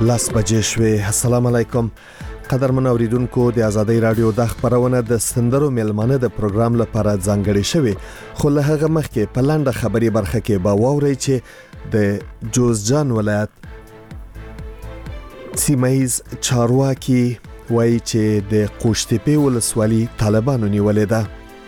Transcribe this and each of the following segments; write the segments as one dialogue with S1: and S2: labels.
S1: لاس بجې شوې. السلام علیکم قدرمن اوریدونکو، د ازادۍ رادیو د خبرونه د سندرو میلمانه د پروګرام لپاره ځانګړي شوی، خو له هغه مخکې په لاندې خبري برخه کې به واورئ چې د جوزجان ولایت سیمایز چارواکي وایي چې د قوشتېپې ولسوالي طالبانو نیولې ده.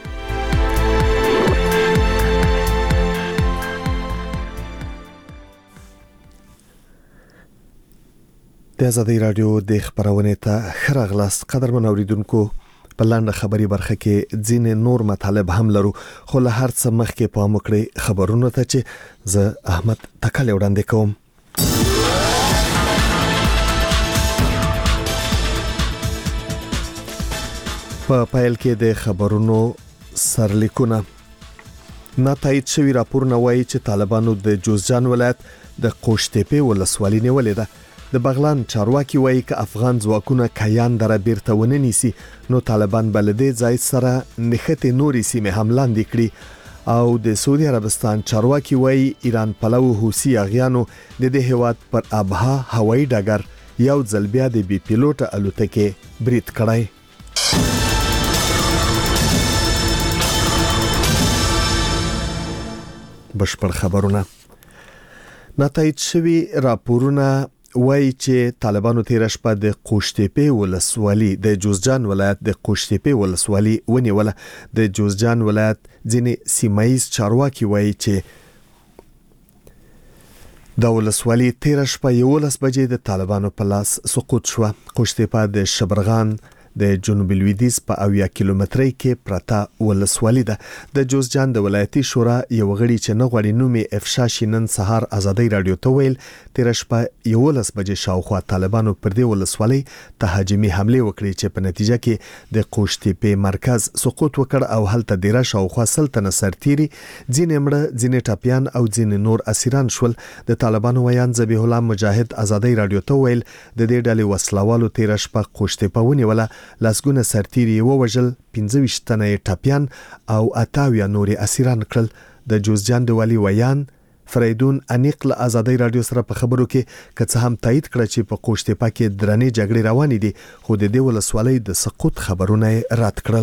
S1: د ازادۍ رادیو د خبرونه ته خراغلاس قدرمن اوریدونکو، په لاندې خبري برخه کې ځینې نور مطالب هم لرو، خو له هر څه مخکې پام وکړئ خبرونه ته چې زه احمد تکل وړاندې کوم. په پایل کې د خبرونو سرلیکونه. ناتایید شوی راپور نوایي چې طالبانو د جوزجان ولایت د قوشتېپې ولسوالي نیولې ده. د بغلان چارواکي وایي چې افغان ځواکونه کیان در بیرته ونیسي نو طالبان بلدې ځای سره نښتې نورې سیمې هم لاندې کړي. او د سعودي عربستان چارواکي وایي ایران پلو حوثي اغیانو د دې هیواد پر ابها هوایي ډګر یو ځل بیا د بي پیلوټ الوتکې برید کړی. بشپړ خبرونه. ناتایید شوی راپورونه وایي چې طالبانو تیر شپه د قوشتېپې ولسوالي د جوزجان ولایت د قوشتېپې ولسوالي ونیوله. د جوزجان ولایت ځینې سیمایز چارواکي وایي چې د ولسوالي تیر شپه 11 بجې د طالبانو په لاس سقوط شو. قوشتېپه د شبرغان د جنوب لویدیځ په 80 کیلومترۍ کې پرته ولسوالي ده. د جوزجان د ولایتي شورا یو غړي چې نه غواړي نومي افشا شي نن سهار ازادۍ رادیو ته ویل تیر شپه 11 بجې شاوخوا طالبانو پر دې ولسوالي تهاجمي حمله وکړي چې په نتیجه کې د قوشتېپې مرکز سقوط وکړ او هلته ډیره شاوخوا سلطنه سرتيري ځینې مړه ځینې ټاپیان او ځینې نور اسیران شول. د طالبانو ویان ذبیح الله مجاهد ازادۍ رادیو ته ویل د دې ډلې وسلوالو تیر شپه قوشتېپه ونیوله، لاسګونه سرتيري ووجل، 25 تنه ټاپیان او 28 نورې اسیران کړل. د جوزجان د والی ویان فریدون انیق له ازادۍ رادیو سره په خبرو کې که څه هم تایید کړ چې په قوشتېپه کې درنې جګړې روانې دي، خو د دې ولسوالۍ د سقوط خبرونه رد کړل.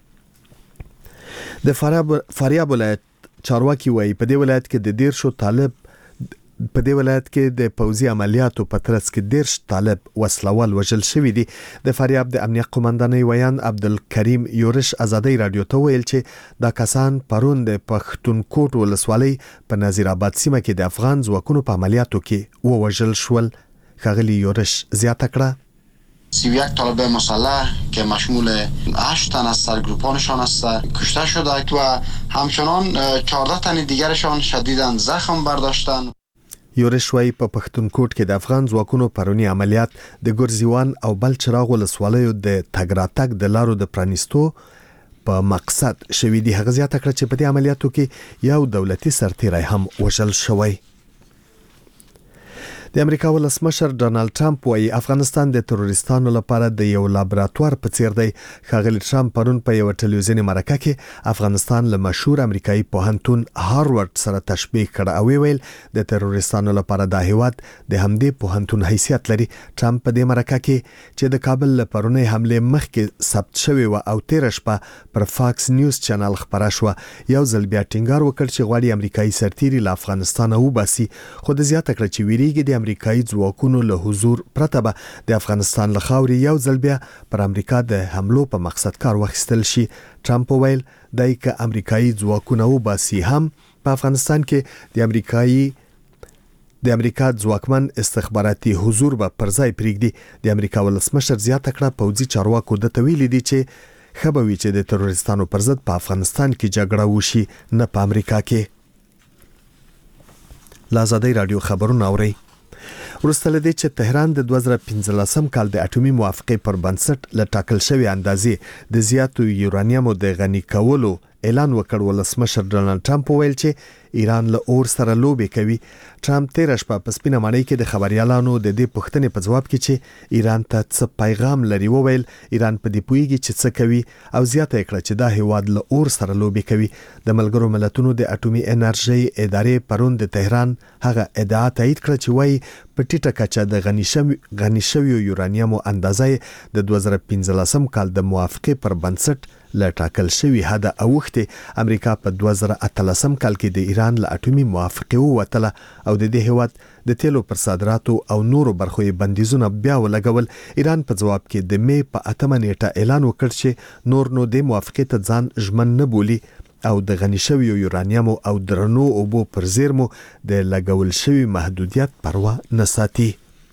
S1: د فاریاب ولایت چارواکي وایي په دې ولایت کې د 13 طالب په دې ولایت کې د پوځي عملیاتو په ترڅ کې 13 طالب وسلوال وژل شوی دي. د فاریاب د امنیت قومندانۍ ویان عبدالکریم یورش ازادۍ رادیو ته ویل چې دا کسان پرون د پښتونکوټ ولسوالۍ په نذیر آباد سیمه کې د افغان ځواکونو په عملیاتو کې وژل شول. ښاغلي یورش زیاته کړه
S2: 31 طالب مسلح که مشمول 8 تن از سرگروپانشان است کشته شده و همچنان 14 تن دیگرشان شدیداً زخم برداشتند.
S1: یورش وایي په پښتونکوټ کې د افغان ځواکونو پرونی عملیات د ګرزیوان او بلچراغ ولسوالیو د تګ راتګ د لارو د پرانیستو په مقصد شوی دی. هغه زیاته کړه چې په دې عملیاتو کې یو دولتي سرتیری هم وژل شوی. د امریکا ولسمشر ډانلډ ټرمپ وایي افغانستان د تروریستانو لپاره د یو لابراتوار په څیر دی. ښاغلي ټرمپ پرون په یو ټلویزیوني مرکه کې افغانستان له مشهور امریکایي پوهنتون هاروارد سره تشبیه کړ او ویل د تروریستانو لپاره د هیواد د همدې پوهنتون حیثیت لري. ټرمپ په دې مرکه کې چې د کابل له پرونی حمله مخکې ثبت شوی و او تیر شپه پر فاکس نیوز چینل خبره شو، یو ځل بیا ټینګار وکړ چې غواړي امریکایي سرتیري له افغانستان وباسي، خو د زیاته کړ چې ویریږي د امریکایي ځواکونو له حضور پرته به د افغانستان له خاورې یو ځل بیا پر امریکا د حملو په مقصد کار واخیستل شي. ټرمپ ویل دای که امریکایي ځواکونه وباسي هم په افغانستان کې د امریکا ځواکمن استخباراتي حضور به پر ځای پرېږدي. د امریکا ولسمشر زیاته کړه پوځي چارواکو د تویل دي چې خبروي چې د تروریستانو پر ضد په افغانستان کې جګړه وشي نه په امریکا کې. لازادۍ رادیو خبرونه اوري. ورسته لدې چې تهران د 2015 کال د اټومي موافقې پر بنسټ ل ټاکل شوی اندازې د زیاتو یورانیمو د غني کولو اعلان وکړ. ولسمشر ډونالد ټرمپ ویل چې ایران له اور سره لوبې کوي. ټرمپ تیر شپه په سپینه ماڼۍ کې د خبريالانو د دې پوښتنې په جواب کې چې ایران ته څه پیغام لري وویل ایران په دې پویږي چې څه کوي او زیاته کړه چې دا هیواد له اور سره لوبې کوي. د ملګرو ملتونو د اټومي انرژي ادارې پرون د تهران هغه ادعا تایید کړه چې وایي په ټیټه کچه د غني شویو یورانیمو اندازې د 2015 کال د موافقه پر بنسټ لټاکل شوی حد اوخته. امریکا په 2013 کال کې د ایران له اټومي موافقه ووتله او د دې هیواد د تیلو پر صادراتو او نورو برخو بندیزونه بیا ولګول. ایران په جواب کې د می په 8 نیټه اعلان وکړ چې نور نو د موافقه ته ځان ژمن نه بولی او د غني شویو یورانیمو او درنو اوبو پر زیرمو د لګول شوی محدودیت پروا نه ساتي.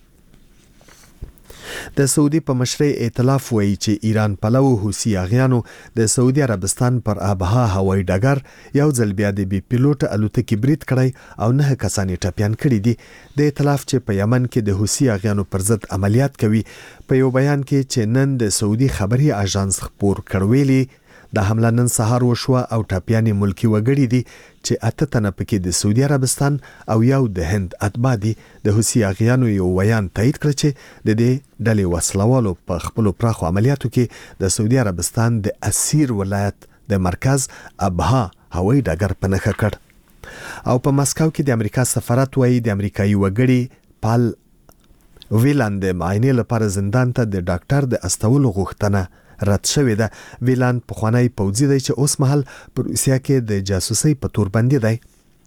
S1: د سعودي په مشرۍ ائتلاف وایي چې ایران پلو حوثي اغیانو د سعودي عربستان پر آبها هوایي ډګر یو ځل بیا د بي پیلوټ الوتکې برید کړی او 9 کسان ټپيان کړي دي. د ائتلاف چې په یمن کې د حوثي اغیانو پر ضد عملیات کوي په یو بیان کې چې نن د سعودي خبري اژانس خبر کړویلي د حمله نن سهار وشوه او ټپيانې ملکی وګړي دي چې 8 تنه پکې د سعودي عربستان او یو د هند اتباع دي. د حوثي اغیانو یو بیان تایید کړ چې د دې ډلې وسلوالو په خپل پراخو عملیاتو کې د سعودي عربستان د اسیر ولایت د مرکز ابها هوایي ډګر په نښه کړ. او په مسکو کې د امریکا سفارت وایي د امریکایي وګړي پال ویلاند د معاینې لپاره زندان ته د ډاکټر د استولو غوښتنه رد شوې ده. ویلاند په خوانی پوځي دی چې اوس مهال پر روسیا کې د جاسوسي په تور باندې دی.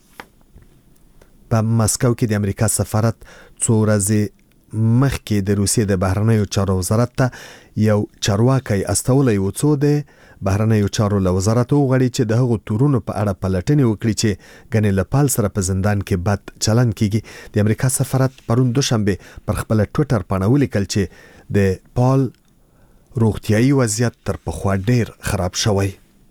S1: په مسکو کې د امریکا سفارت څو ورځې مخکې د روسیې د بهرنیو چارو وزارت ته یو چارواکي استولې و څو د بهرنیو چارو وزارت وغړي چې د هغو تورونو په اړه پلټنې وکړي چې غنې لپال سره په زندان کې بد چلن کیږي. د امریکا سفارت پرون دوشنبه پر خپل ټوئیټر باندې ولیکل چې د پال روغتیايي وضعیت تر پخوا ډیر خراب شوی.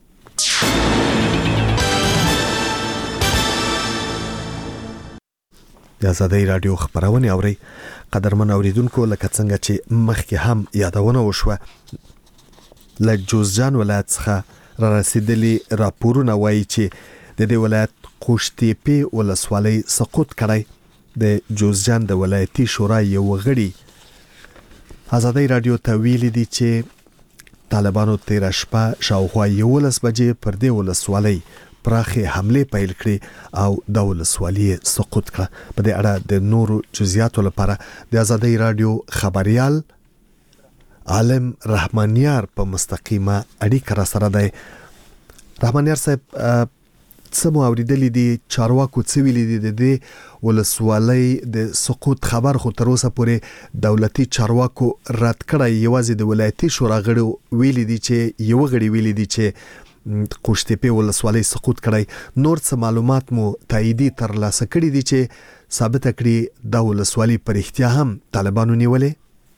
S1: د آزادۍ رادیو خبرونه اوري. قدرمن اوریدونکو لکه څنګه چې مخکې هم یادونه وشوه له جوزجان ولایت څخه را رسیدلي راپورونه وایي چې د دې ولایت قوشتېپې ولسوالۍ سقوط کړی. د جوزجان د ولایتي شورا یو غړي آزادۍ رادیو ته ویلي دي چې طالبانو تیر شپه شاوخوا 11 بجې پر دې ولسوالۍ پراخه حمله پیل کړې او د ولسوالۍ سقوط کړه. په دې اړه د نورو جزئیاتو لپاره د آزادۍ رادیو خبريال عالم رحمانیار په مستقیمه اړیکه را سره دی. رحمانیار صاحب څه مو اوریدلې دي چارواکو څه ویلي دي د دې ولسوالۍ د سقوط خبر خو تر اوسه پورې دولتي چارواکو رد کړی. یوازې د ولایتي شورا غړو ویلي دي چې یو غړي ویلي دي چې قوشتېپې ولسوالۍ سقوط کړی. نور څه معلومات مو تاییدي ترلاسه کړي دي چې ثابت کړي د ولسوالۍ پر احتیا هم طالبانو نیولې؟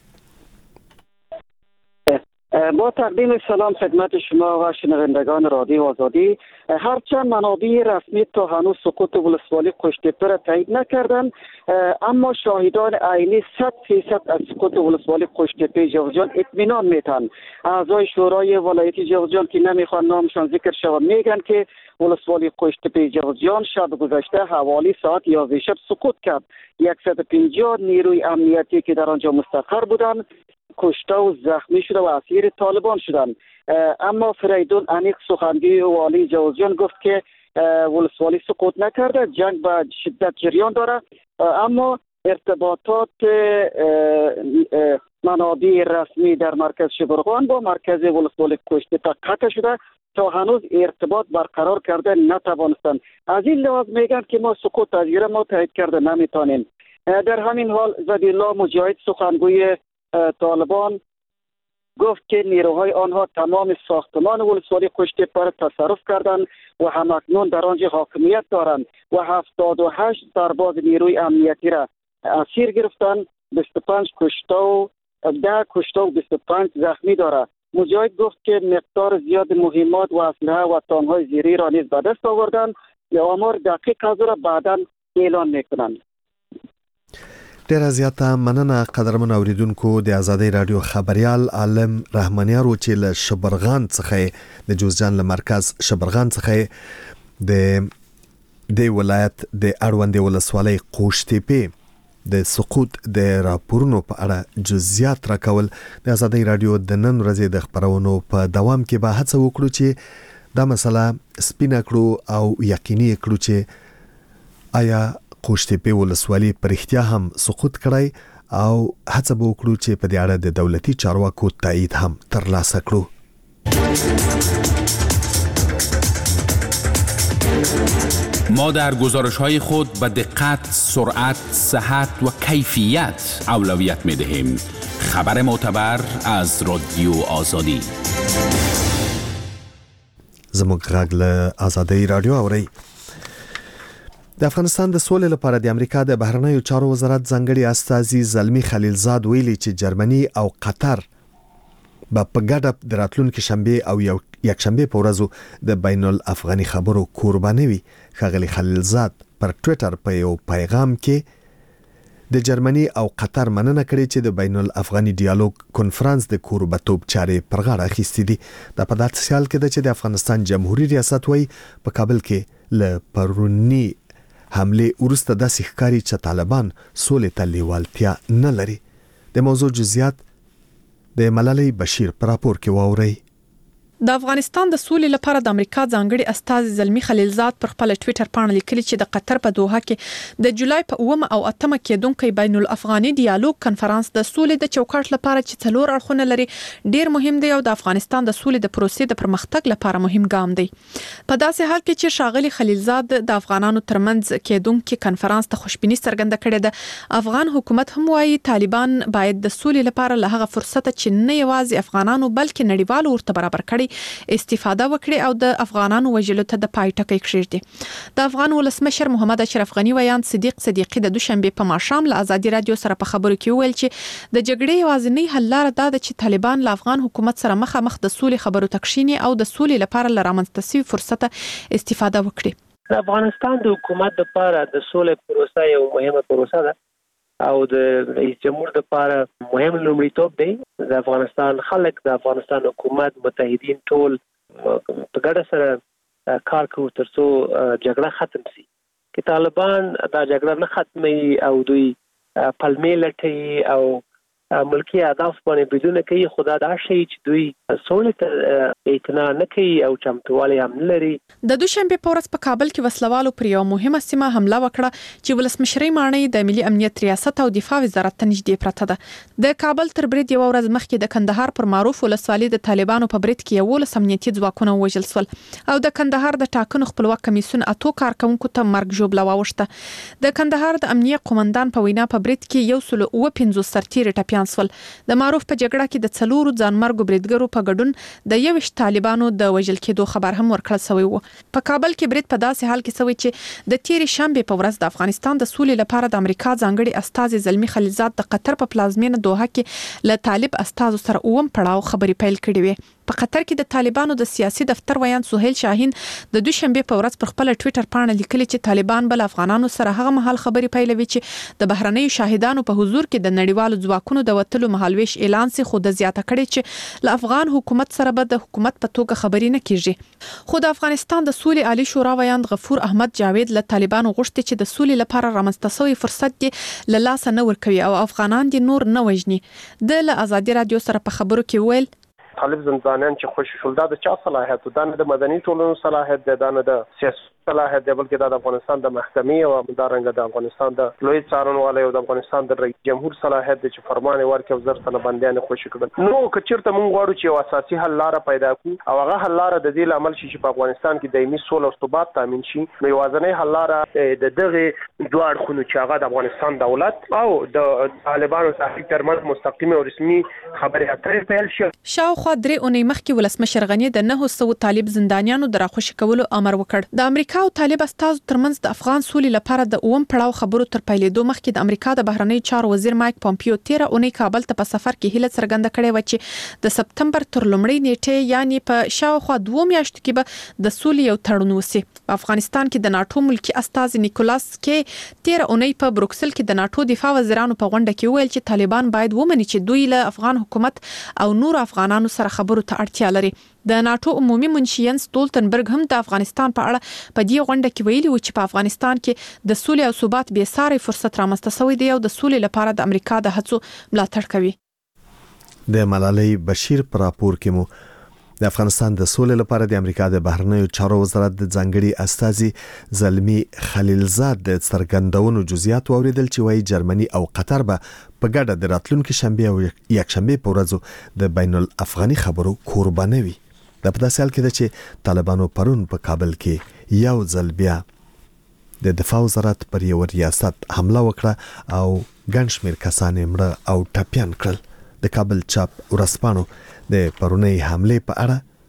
S3: با تقدیم سلام خدمت شما و شنوندگان رادیو آزادی. هرچند منابع رسمی تا هنوز سقوط ولسوالی قوشتېپه را تایید نکردند، اما شاهدان عینی 100% از سقوط ولسوالی قوشتېپه جوزجان اطمینان میتن. اعضای شورای ولایتی جوزجان که نمیخوان نامشان ذکر شود میگن که ولسوالی قوشتېپه جوزجان شب گذشته حوالی ساعت 11 شب سقوط کرد. 150 نیروی امنیتی که در آنجا مستقر بودند کشته و زخمی شده و اسیر طالبان شدند. اما فریدون انیق سخنگوی والی جوزجان گفت که ولسوالی سقوط نکرده، جنگ به شدت جریان داره، اما ارتباطات منابع رسمی در مرکز شبرغان با مرکز ولسوالی قوشتېپه قطع شده تا هنوز ارتباط برقرار کرده نتوانستند. از این لحاظ میگن که ما سقوط تغییر ما تایید کرده نمیتونیم. در همین حال زبیرالله مجاهد سخنگوی طالبان گفت که نیروهای آنها تمام ساختمان ولسوالی قوشتېپه را تصرف کردند و همکنون در آنجا حاکمیت دارند و 78 سرباز نیروی امنیتی را اسیر گرفتند. 25 کشته و 10 کشته و 25 زخمی دارد. مجاهد گفت که مقدار زیاد مهمات و اسلحه و تانهای زیری را نیز به دست آوردند. آمار دقیق از را بعداً اعلان میکنند.
S1: ډیره زیاته مننه قدرمن اوریدونکو د ازادي رادیو خبريال عالم رحمانیار چې له شبرغان څخه د جوزجان له مرکز شبرغان څخه د ولایت د اړوند ولسوالۍ قوشتېپې د سقوط د راپورونو په اړه جزئیات راکول د ازادي رادیو د نن ورځې د خبرونو په دوام کې به هڅه وکړو چې دا مسله سپینه کړو او یقیني کړو چې آیا قوشتېپې ولسوالۍ پر اختیا هم سقوط کړای او هڅه وکړو چې په دې اړه د دولتي چارواکو تایید هم ترلاسه کړو.
S4: ما در گزارش‌های خود به دقت، سرعت، صحت و کیفیت اولویت می‌دهیم. خبر معتبر از رادیو آزادی.
S1: زموږ غږ له ازادي رادیو اوري. د افغانستان د سولې لپاره د امریکا د بهرنیو چارو وزارت ځانګړي استازي زلمی خلیلزاد ویلي چې جرمني او قطر په ګډه د راتلونکي شنبه او یکشنبه په ورځو د بین الافغاني خبرو قرباني وي. ښاغلي خلیلزاد پر ټوئیټر په یو پیغام کې د جرمني او قطر مننه کړې چې د بین الافغاني ډیالوګ کنفرانس د کوربتوب چارې پر غاړه اخیستې دي. دا په داسې حال کې ده چې د افغانستان جمهوریت ریاست وایي په کابل کې له پرونی حمله ورسته داسې ښکاري چې طالبان سولې ته لیوالتیا نه لري. د موضوع جزئیات د ملالۍ بشیر پر راپور کې واوري.
S5: د افغانستان د سولې لپاره د امریکا ځانګړي استازي زلمی خلیلزاد پر خپل ټوئیټر باندې لیکلي چې د قطر په دوحه کې د جولای په 9 او 8 کېدونکو بین الافغاني ډیالوګ کنفرانس د سولې د چوکاټ لپاره چې څلور اړخونه لري ډیر مهم دی او د افغانستان د سولې د پروسې د پرمختګ لپاره مهم ګام دی. په داسې حال کې چې ښاغلي خلیلزاد د افغانانو ترمنځ کېدونکو کنفرانس ته خوشبیني څرګنده کړې ده، افغان حکومت هم وايي طالبان باید د سولې لپاره له هغه فرصت چې نه یوازې افغانانو بلکې نړیوالو ورته برابر کړي استفاده وکړي او د افغانانو وژلو ته د پای ټکی کېږدي. د افغان ولسمشر محمد اشرف غنی ویان صدیق صدیقی د دوشنبه په ماښام له ازادي رادیو سره په خبرو کې ویل چې د جګړې یوازینی حل لاره دا ده چې طالبان له افغان حکومت سره مخامخ د سولې خبرو تکشینی او د سولې لپاره لرامنځته شوی فرصت استفاده وکړي.
S6: د افغانستان د حکومت لپاره د سولې پروسه یو مهمه پروسه ده او د رئیس جمهور لپاره مهم لومړیتوب دی. د افغانستان خلک، د افغانستان حکومت، متحدین ټول په ګډه سره کار کوي ترڅو جګړه ختم شي. که طالبان دا جګړه نه ختمي او دوی پلمې لټي او ملکی اهداف باندې بدون کوي، خدا دا شي چې دوی سولې ته اعتنا نه کوي او چمتووالی هم نه لري.
S5: د دوشنبه په ورځ په کابل کې وسلوالو پر یو مهمه سیمه حمله وکړه چې ولسمشرۍ ماڼۍ د ملي امنیت ریاست او دفاع وزارت ته نږدې پرته ده. د کابل تر برید یو ورځ مخکې د کندهار پر معروف ولسوالۍ د طالبانو په برید کې 11 امنیتي ځواکونه وژل شول او د کندهار د ټاکنو خپلواک کمیسیون 8 کارکونکو ته مرګ ژوبله واوښته. د کندهار د امنیت قومندان په وینا په برید کې 150 سرتیري ټپیان سول. د معروف په جګړه کې د څلورو ځانمرګو بریدګرو په ګډون د 21 طالبانو د وژل کېدو خبر هم ورکړل شوی و. په کابل کې برید په داسې حال کې شوی چې د تیرې شنبه په ورځ د افغانستان د سولې لپاره د امریکا ځانګړي استازي زلمی خلیلزاد د قطر په پلازمینه دوحه کې له طالب استازو سره اوم پړاو خبرې پیل کړې وې. په قطر کې د طالبانو د سیاسي دفتر ویان سهیل شاهین د دوشنبه په ورځ پر خپل ټوئیټر باندې لیکلي چې طالبان بل افغانانو سره هغه مهال خبرې پیلوي چې د بهرنیو شاهدانو په حضور کې د نړیوالو ځواکونو د وټلو مهالويش اعلان سي خو د زیاته کړي چې له افغان حکومت سره به د حکومت په توګه خبرې نه کیږي. خو د افغانستان د سولې عالی شورا ویان غفور احمد جاوید له طالبانو غوښتي چې د سولې لپاره رامنځته شوی فرصت دی له لاس نه ورکوي او افغانان دي نور نه وژني. د ازادي رادیو سره په خبرو کې ویل
S6: طالب زندانیان چې خوشی شول دا د چا صلاحیت ده؟ نه د مدني ټولنو صلاحیت ده، نه د سیاسي صلاحیت ده، بلکې د افغانستان د محکمې او همدارنګه د افغانستان د لوی څارنوالۍ او د افغانستان د رئیس جمهور صلاحیت ده چې فرمان ورکړي او زر تنه بندیان خوشی کړل. نو که چیرته مونږ غواړو چې یو اساسي حل لاره پیدا کړو او هغه حل لاره د دې لامل شي چې په افغانستان کې دایمي سوله او ثبات تامین شي، نو یوازینی حل لاره د دغه دوه اړخونو چې هغه د افغانستان دولت او د طالبانو تحریک ترمنځ مستقیم او رسمي خبرې اترې پیل شي.
S5: شاوخوا 3 اونۍ مخکې ولسمشر غنی د 900 طالب زندانیانو د راخوشي کولو امر وکړ. د امریکا امریکا او طالب استازو ترمنځ د افغان سولې لپاره د اوم پړاو خبرو تر پیلېدو مخکې د امریکا د بهرنی چارو وزیر مایک پومپیو 13 اونۍ کابل ته په سفر کې هیله څرګنده کړې و چې د سپتمبر تر لومړۍ نیټې یعنی په شاوخوا 2 میاشتو کې به د سولې یو تړون وسی. په افغانستان کې د ناتو ملکی استاذ نیکولاس کې 13 اونۍ په بروکسل کې د ناتو دفاع وزیرانو په غونډه کې ویل چې طالبان باید ومني چې دوی له افغان حکومت او نور افغانانو سره خبرو ته اړتیا لري. د ناتو عمومي منشي ینس ستولتنبرګ هم د افغانستان په اړه په دې غونډه کې ویلي و چې په افغانستان کې د سولې او ثبات بې ساري فرصت رامنځته شوی دی او د سولې لپاره د امریکا د هڅو ملاتړ کوي.
S1: د ملالۍ بشیر پر راپور کې مو د افغانستان د سولې لپاره د امریکا د بهرنیو چارو وزارت د ځانګړي استازي زلمی خلیلزاد د څرګندونو جزئیات اوریدل چې وايي جرمني او قطر به په ګډه د راتلونکو شنبه او یکشنبه په ورځو د بین الافغاني خبرو قرباني وي. د په داسې حال کې چې طالبانو پرون په کابل کې یو ځل بیا د دفاع وزارت پر یو ریاست حمله وکړه او ګڼ شمېر کسان یې مړه او ټپیان کړل. د کابل چاپ ورځپاڼو د پرونۍ حملې په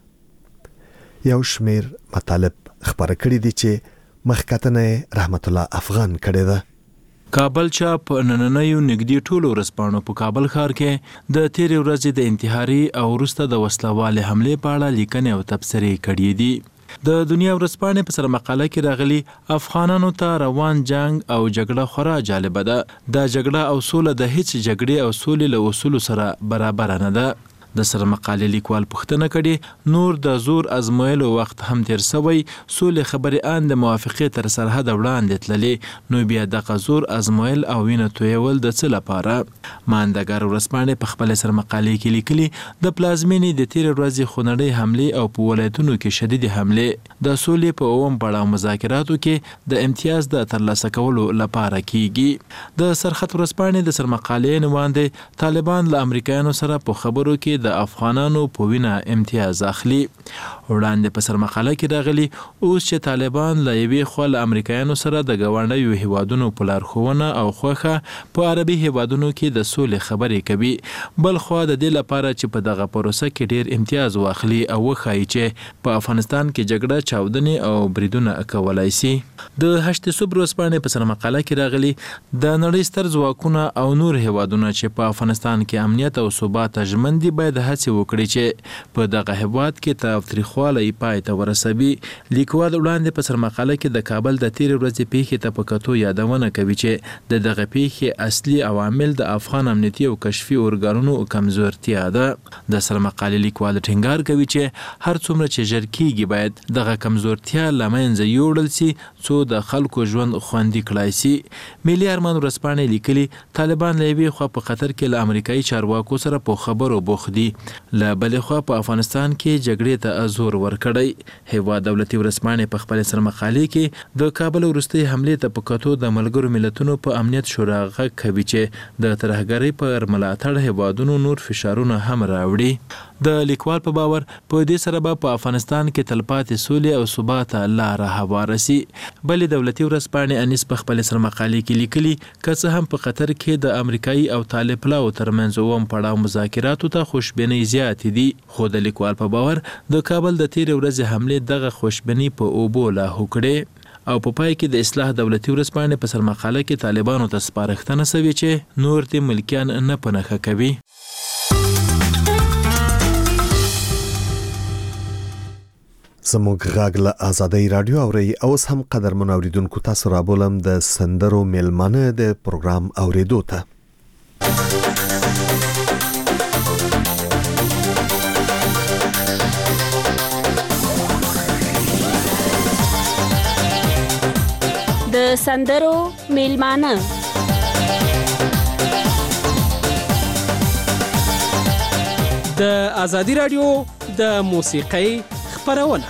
S1: اړه یو شمېر مطالب خبره کړي دي چې مخکتنه رحمت الله افغان کړي ده.
S7: کابل چاپ نننیو نګدي ټولو ورځپاڼو په کابل ښار کې د تیرې ورځې د انتحاري او وروسته د وسلوالې حملې په اړه لیکنې او تبصرې کړي دي. د دنیا ورځپاڼې په سر مقاله کې راغلي افغانانو ته روان جنگ او جګړه خورا جالبه ده. دا جګړه او سوله د هیڅ جګړې او سولې له اصولو سره برابر نه ده. د سر مقالې لیکوال پوښتنه کړي نور د زور ازمویلو وخت هم تیر شوی سولې خبرې ان د موافقې تر سرحد وړاندې تللې نو بیا د زور ازمویل او وینه تویول د څه لپاره. ماندګار ورځپاڼې په خپل سر مقالې کې لیکلي د پلازمینې د تیر ورځې خونړۍ حمله او په ولایتونو کې شدید حمله د سولې په اوم پړاو مذاکراتو کې د امتیاز د ترلاسه کولو لپاره کیږي. د سرخط ورځپاڼې د سر مقالې نواندې طالبان له امریکایانو سره په خبرو کې د افغانانو په وینا امتیاز اخلي. وړاندې په سر مقاله کې راغلي اوس چې طالبان له یوې خوا له امریکایانو سره د ګاونډیو هیوادونو په لارښوونه او خوښه په عربي هیوادونو کې د سولې خبرې کوي بل خوا د دې لپاره چې په دغه پروسه کې ډیر امتیاز واخلي او وښایي چې په افغانستان کې جګړه چاودنې او بریدونه کولای شي. د هشت صبح ورځپاڼې په سر مقاله کې راغلي د نړۍ ستر ځواکونه او نور هیوادونه چې په افغانستان کې امنیت او ثبات ژمن دي باید هڅه وکړي چې په دغه هیواد کې تاوتریخوالی پای ته ورسوي. لیکوال وړاندې په سر مقاله کې د کابل د تیر ورځې پیښې ته په کتو یادونه کوي چې د دغه پیښې اصلي عوامل د افغان امنیتي او کشفي ارګانونو کمزورتیا ده. د سر مقالې لیکوال ټینګار کوي چې هر څومره چې ژر کیږي باید دغه کمزورتیا له منځه یوړل شي څو د خلکو ژوند خوندي کړای شي. ملي ارمان ورځپاڼې لیکلي طالبان له یوې خوا په قطر کې له امریکایي چارواکو سره په خبرو بوخت دي له بلې خوا په افغانستان کې جګړې ته زور ورکړی. هیواد دولتي ورځپاڼې په خپل سر مقالې کې د کابل وروستۍ حملې ته په کتو د ملګرو ملتونو په امنیت شورا غږ کوي چې د ترهګرۍ پر ملاتړ هیوادونو نور فشارونه هم راوړي. د لیکوال په باور په دې سره به په افغانستان کې تلپاتې سولې او ثبات لاره هواره شي. بلې دولتي ورځپاڼې انیس په خپل سر مقالې کې لیکلي که څه هم په قطر کې د امریکایي او طالب پلاو ترمنځ اوم پړاو مذاکراتو ته خوشبینۍ زیاتې دي خو د لیکوال په باور د کابل د تیر ورځې حملې دغه خوشبینۍ په اوبو لاهو کړې او په پای کې د اصلاح دولتي ورځپاڼې په سر مقاله کې طالبانو ته سپارښتنه شوې چې نور دې ملکیان نه په نښه کوي.
S1: زموږ غږ له آزادۍ رادیو اوري اوس هم قدرمن اوریدونکو تاسو را بولم د سندرو میلمانه د پروګرام اوریدو ته.
S8: د سندرو میلمانه
S9: د آزادۍ رادیو د موسیقۍ خبرونه.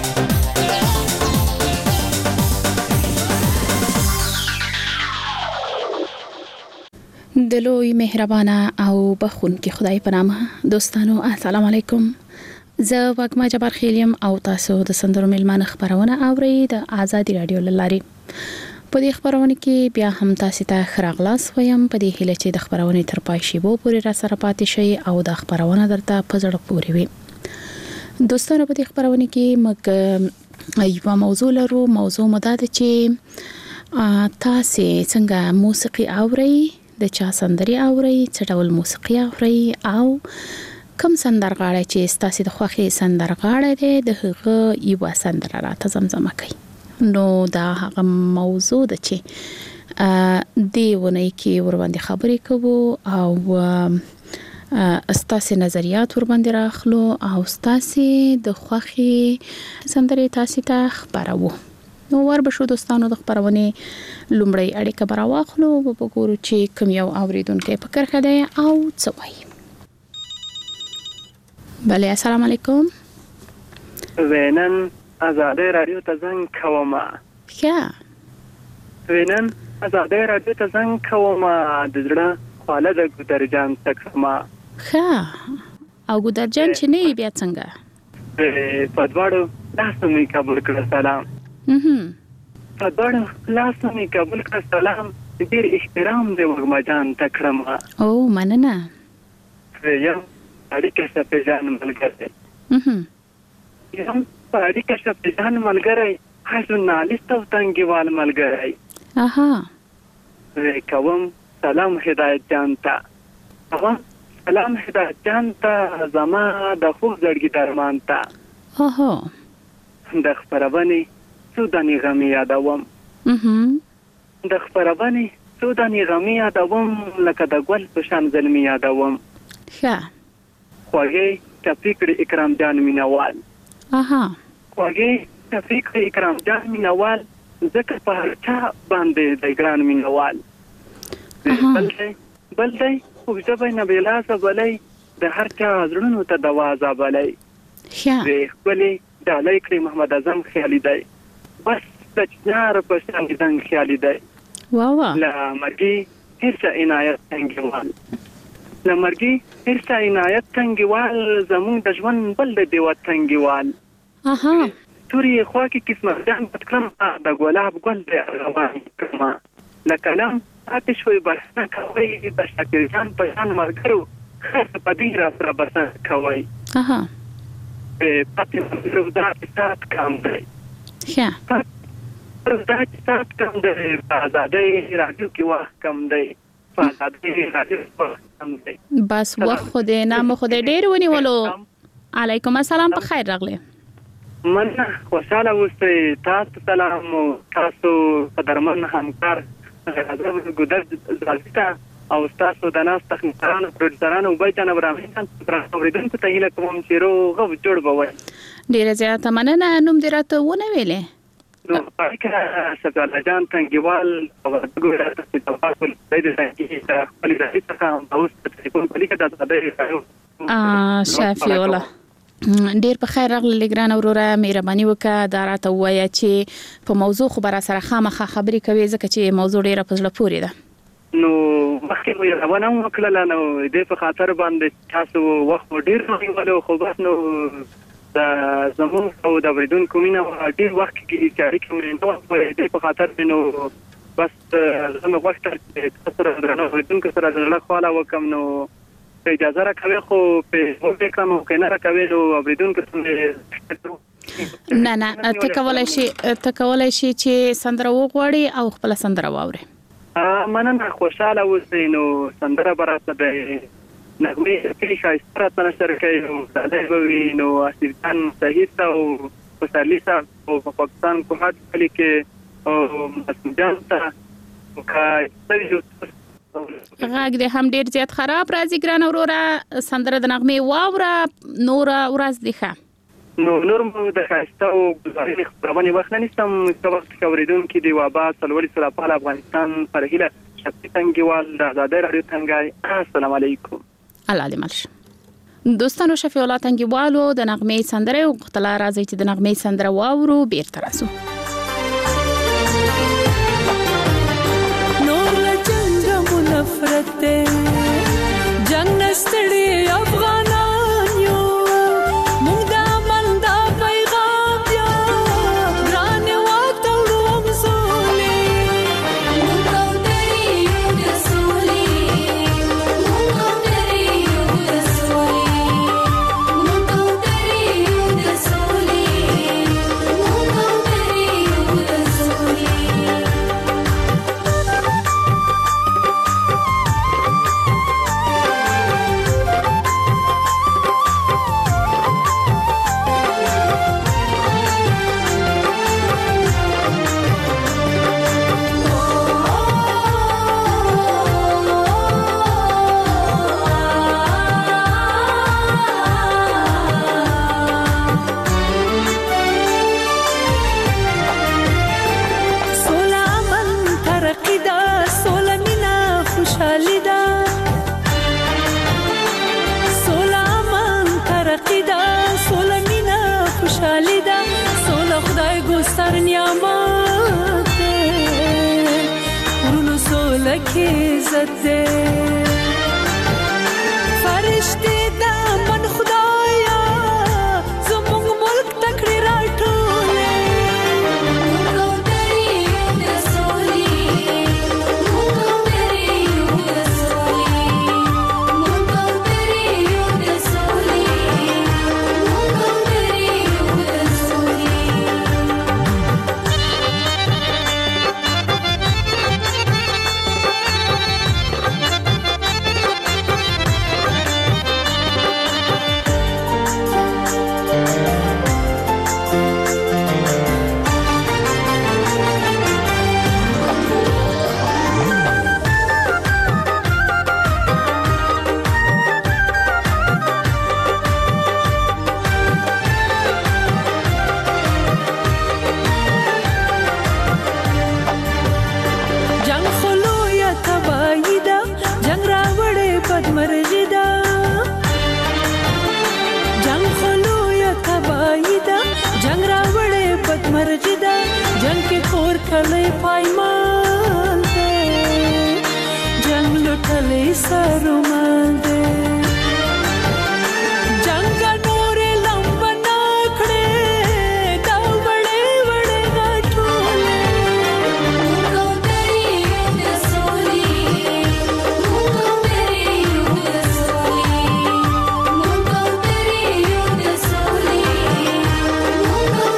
S10: د لوی مهربانه او بخښونکي خدای په نامه دوستانو السلام علیکم. زه واګما جبار خیلیم او تاسو د سندرو میلمانه خبرونه اورئ د آزادۍ رادیو لاري. په دې خبرونه کې بیا هم تاسو ته خراغلاس ویم په دې هیله چې د خبرونه تر پای شیبو پورې را سره پاتې شي او د خبرونه درته په زړه پورې وي. دوستانو په دې خبرونه کې موږ یو موضوع لرو. موضوع مداده چې تاسو څنګه موسیقي اورئ، د چا سندري اورئ، څه ډول موسیقي اورئ، او کوم سندرغاړی چې تاسو د خوښي سندرغاړی دی د هغه یو سندره راته زمزمه کوي. نو دا هغه موضوع ده چې دی ونی کې ور باندې خبرې کوو او استاسي نظریات ور باندې راخلو او استاسي د خوخي سندري تاسو ته خبرو. نو ور بشو دوستانو د خبرونه لومړی اړیکه براواخلو او وګورو چې کوم یو اوریدونکو په کرخه دی او څه وایي. بله السلام علیکم.
S11: وینن آزادی رادیو ته زنګ کوم.
S10: ښه
S11: وینن آزادی رادیو ته زنګ کوم د زړه خاله د ګودرجان تکما.
S10: ښه او ګودرجان چې نه بیا څنګه
S11: په دواړو لاسو می قبول کړ سلام. په دواړو لاسو می قبول کړ سلام. ډیر احترام دې وګما جان تکړم.
S10: او مننه.
S11: یم اړیکه شپجان ملګری. یم اړیکه شپجان ملګری. ژورنالیست او تنګیوال ملګری.
S10: اها
S11: کوم سلام هدایت جان ته. سلام هدایت جان ته زما د خوب زړګي درمان ته.
S10: اها
S11: د خبرونه سودانی غمی یادوم. د خبرونه سودانی غمی یادوم لکه د ګل په شان زلمی یادوم.
S10: ښه
S11: خوږی تفکر اکرام جان مینوال.
S10: اها
S11: خوږی تفکر اکرام جان مینوال ځکه په هر چا باندې د ګران مینوال. بل دی خوږه نه بلاسه بلای د هر چا زړونو ته دوازه بلای.
S10: ښه
S11: خپلې ډالۍ کړې محمد اعظم خیالي دی. بس د چنار په شان دنګ خیالي دی.
S10: واه
S11: لا مرګي هیڅ عنایت څنګهوال. لا مرګي هیڅ عنایت څنګهوال زموږ د ژوند بل دی وڅنګهوال.
S10: اها
S11: توري خوا کې قسمت جان پتکلم د ګلاب ګل دی روان کما. لکلام آتش وي بسنه کوي د شکر جان په جان مرګرو خاص په دې را سره بسنه کوي.
S10: اها
S11: پاتې روزات سات کم دی.
S10: ښه
S11: روزات سات کم دی. آزادۍ رادیو کې وخت کم دی. آزادۍ رادیو کم دی.
S10: بس وخت خو دې نام خو دې ډېر ونیولو. علیکم السلام په خیر راغلی.
S11: مننه خوشاله اوسئ. تاسو سلام او تاسو قدرمن همکار ګودر زالتا او تاسو د ناس تخنیکانو پروډوسرانو وبایتان ابراهیم خان اوریدونکو ته هیله کوم چې روغ جوړ بوي.
S10: ډیره زیاته مننه. نوم دې راته ونه ویلې؟
S11: نو پاکه سپاله جان تنګیوال او ګورا تاسو ته خپل دې ځای خپل ځای ته اوس ټلیفون پلیکه د
S10: شافي الله ډیر په خیر راغلی لګران اوروره. مهرباني وکړه دا راته وایي چې په موضوع خبره سره خامخا خبرې کوي ځکه چې موضوع ډیره په زړه پورې ده.
S11: نو مخکې مې روانه وکړه نو دې په خاطر باندې تاسو وخت ډیر نیولو خو بس نو د زموږ او د اوریدونکو مینه ډیر وخت کې اړیکې مې نو دې په خاطر نو بس زموږ وخت تاسو درنه اوریدونکو سره د خواله وکم. نو اجازه راکوي خو په وګړي کوم کنه راکوي نو اوریدونکو
S10: نه ته کولای شي چې سندره وغوړي او خپل سندره واوري.
S11: مننه خوشاله اوسئ. نو سندره برابر ده نغمه کې شایسته تر سره کوي نو دلته نو اسیدان صحیح او پسالیسا او پاکستان کو هات کلی کې او مسجد ته وکای
S10: غاګ دې هم ډیر زیات خراب راځي ګران اوروره. سندره د نغمه واوره نور ورځ دی ښه.
S11: نو نورم د خاصه او ظاهري خبرونه وخت نه نستم څو وخت اوریدونکو دی وابا سلوري سره په افغانستان پر هله شپې تنګیوال د آزادۍ رادیو څنګه. السلام علیکم.
S10: الله دې ملش. دوستانو شفیع الله تنګیوالو د نغمه سندره او غتلا راځي چې د نغمه سندره واورو بیرته راسو.
S12: نفرت جنگ نستړي افغانان یو موږ د عمل دا پیغام یو ګران وخت وروم سولې موږ درې یو د سولې موږ درې یو د سولې موږ درې یو د سولې موږ عزت دے فرشتے دا من خدایا زمونږ ملک تکړه راټولې مرجدا جنگ के खोर खले पायमान दे जंग लुटले सरुमान दे जंग नूरे लंबना खड़े दा बड़े बड़े गाठोले मुको तेरी रसोली मुको तेरी रसोली मुको तेरी रसोली मुको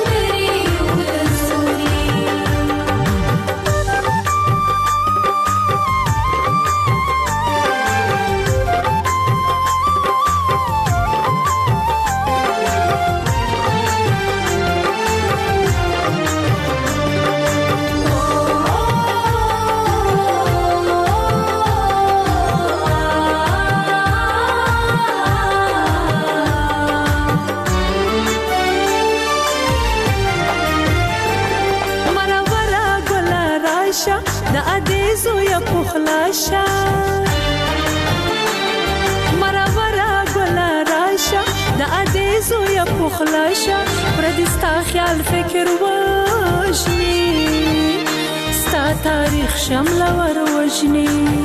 S12: دا ادیزو یا پخلاشا مرورا گلا راشا دا ادیزو یا پخلاشا پردستا خیال فکر وجنی ستا تاریخ شمل ور وجنی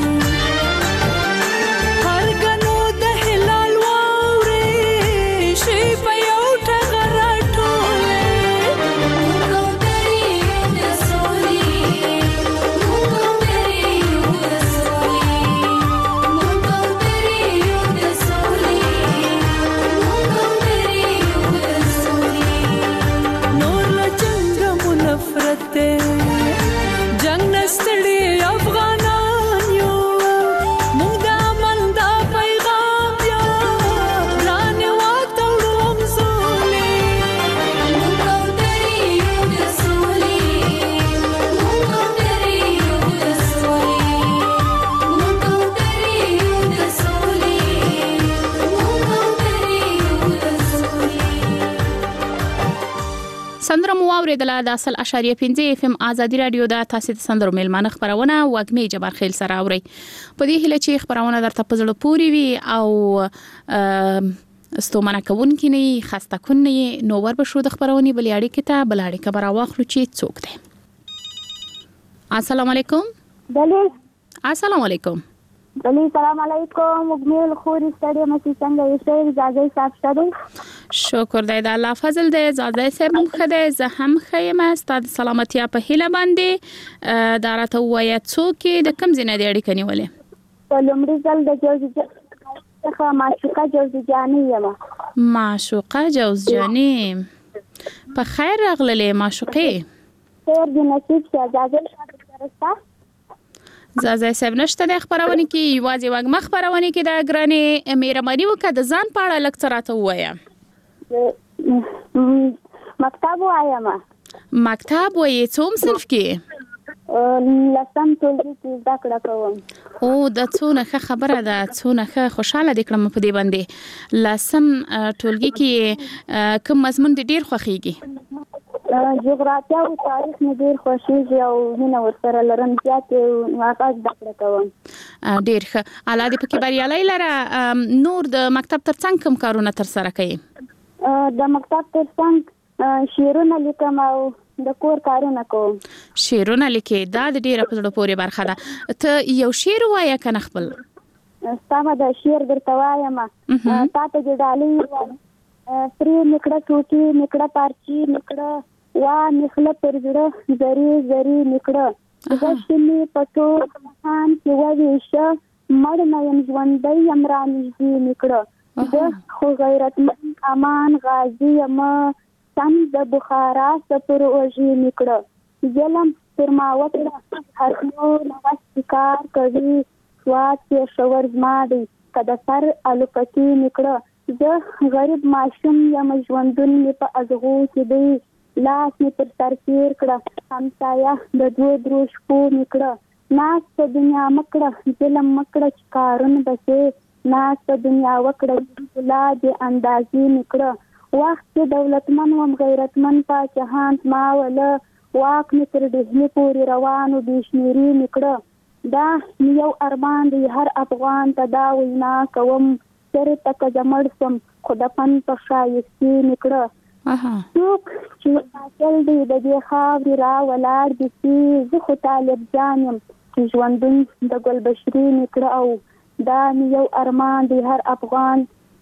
S12: هر گنو دا حلال واوری شی پیوٹا غراٹولے जंग नस्तड़ी अफगानान यो मुंगदा मंदा पैगाम या राने वक्त उड़ोम सोले मुंगो तेरी रसूली मुंगो तेरी रसूली मुंगो तेरी रसूली मुंगो तेरी रसूली
S10: سندره مو اوریدله د 100.5 اف ام ازادي رادیو د تاسو د سندرو ملمانه خبرونه وګمې جبر خیل سره اوري په دې هله چې خبرونه درته په زړه پوری وي او ستومنه کوونکې نه خسته کون نه نو ور به شو د خبرونه بلې اړیکه ته بل اړیکه برا واخلو چې څوک دی السلام علیکم
S13: بله
S10: السلام علیکم
S13: بله سلام علیکم وګمې خوري ستړي مې څنګه یې شي اجازه صاحب ستړي
S10: شکر دی د الله فضل دی زاده صاحب خدای زه هم خیم ستاسو سلامتی په هیله باندې دا راته وایي څوک د کم زینه دی اړیکه نیولې
S13: په لومړي ځل د څخه معشوقه جوزجاني یم
S10: معشوقه جوزجاني په خیر راغلې معشوقه
S13: خیر دې نصیب شه اجازه درسته
S10: زازه صاحب نشته د خبرونه کې یوازې وګ خبرونه کې د ګرانې مېرمنی وکړه د ځان پاړه لکثراته وایا
S13: مکتب وایم
S10: مکتب وایي څوم صنف کې
S13: لسم ټولګي کې زده کړه کوم
S10: او د څونه خبره ده څونه خوشاله دي کړم په دې باندې لسم ټولګي کې کوم مضمون ډیر خوښیږي
S13: جغرافیا او تاریخ مې ډیر خوښیږي او مینه ورسره لرم زیات واقع زده کړه کوم
S10: ډیر ښه اعلی دې پکې بریالي لره نور د مکتب ترڅنګ کوم کارونه تر سره کوي
S13: د مکتب ترڅنګ شعرونه لیکم او د کور کارونه کوم.
S10: شعرونه لیکې، دا د ډیره په زړه پورې برخه ده. ته یو شعر وایې کنه خپل؟
S13: ستاسو د شعر درته وایم. تا ته د ډالۍ پری نکړه ټوټي نکړه پارچی نکړه وا نخله پر زړه زری زری نکړه غشنی پټو خان کې وېشه مړ نه يم ژوندۍ يم رانږدې نکړه د خو غیرتمن امان غازی یم سم د بخارا سپر وږي نکړه ظلم پر ما وکړه هر نو نو کار کوي سواد کې شور زما دی کده سر الوپتی نکړه زه غریب ماشوم یم ژوندون مې په ازغو کې دی لاس مې پر سر تیر کړه همسایه د دوه درو شپو نکړه ناس په دنیا مکړه ظلم مکړه چې کارونه بسې ناس په دنیا وکړه لا دې اندازې نکړه وخت چې دولتمن وم غیرتمن پاچاهان ما وله واک مې تر ډهلي پورې روانو بې شمېرې نکړه دا یو ارمان دی هر افغان ته دا وینا کوم سر تک جمړ سم خدا پن په شایستی نکړه څوک چې حاصل دی د دې خاورې را ولاړ دي چې زه خو طالب جان یم چې ژوندون د ګل بشري نکړه او دا یو ارمان دی هر افغان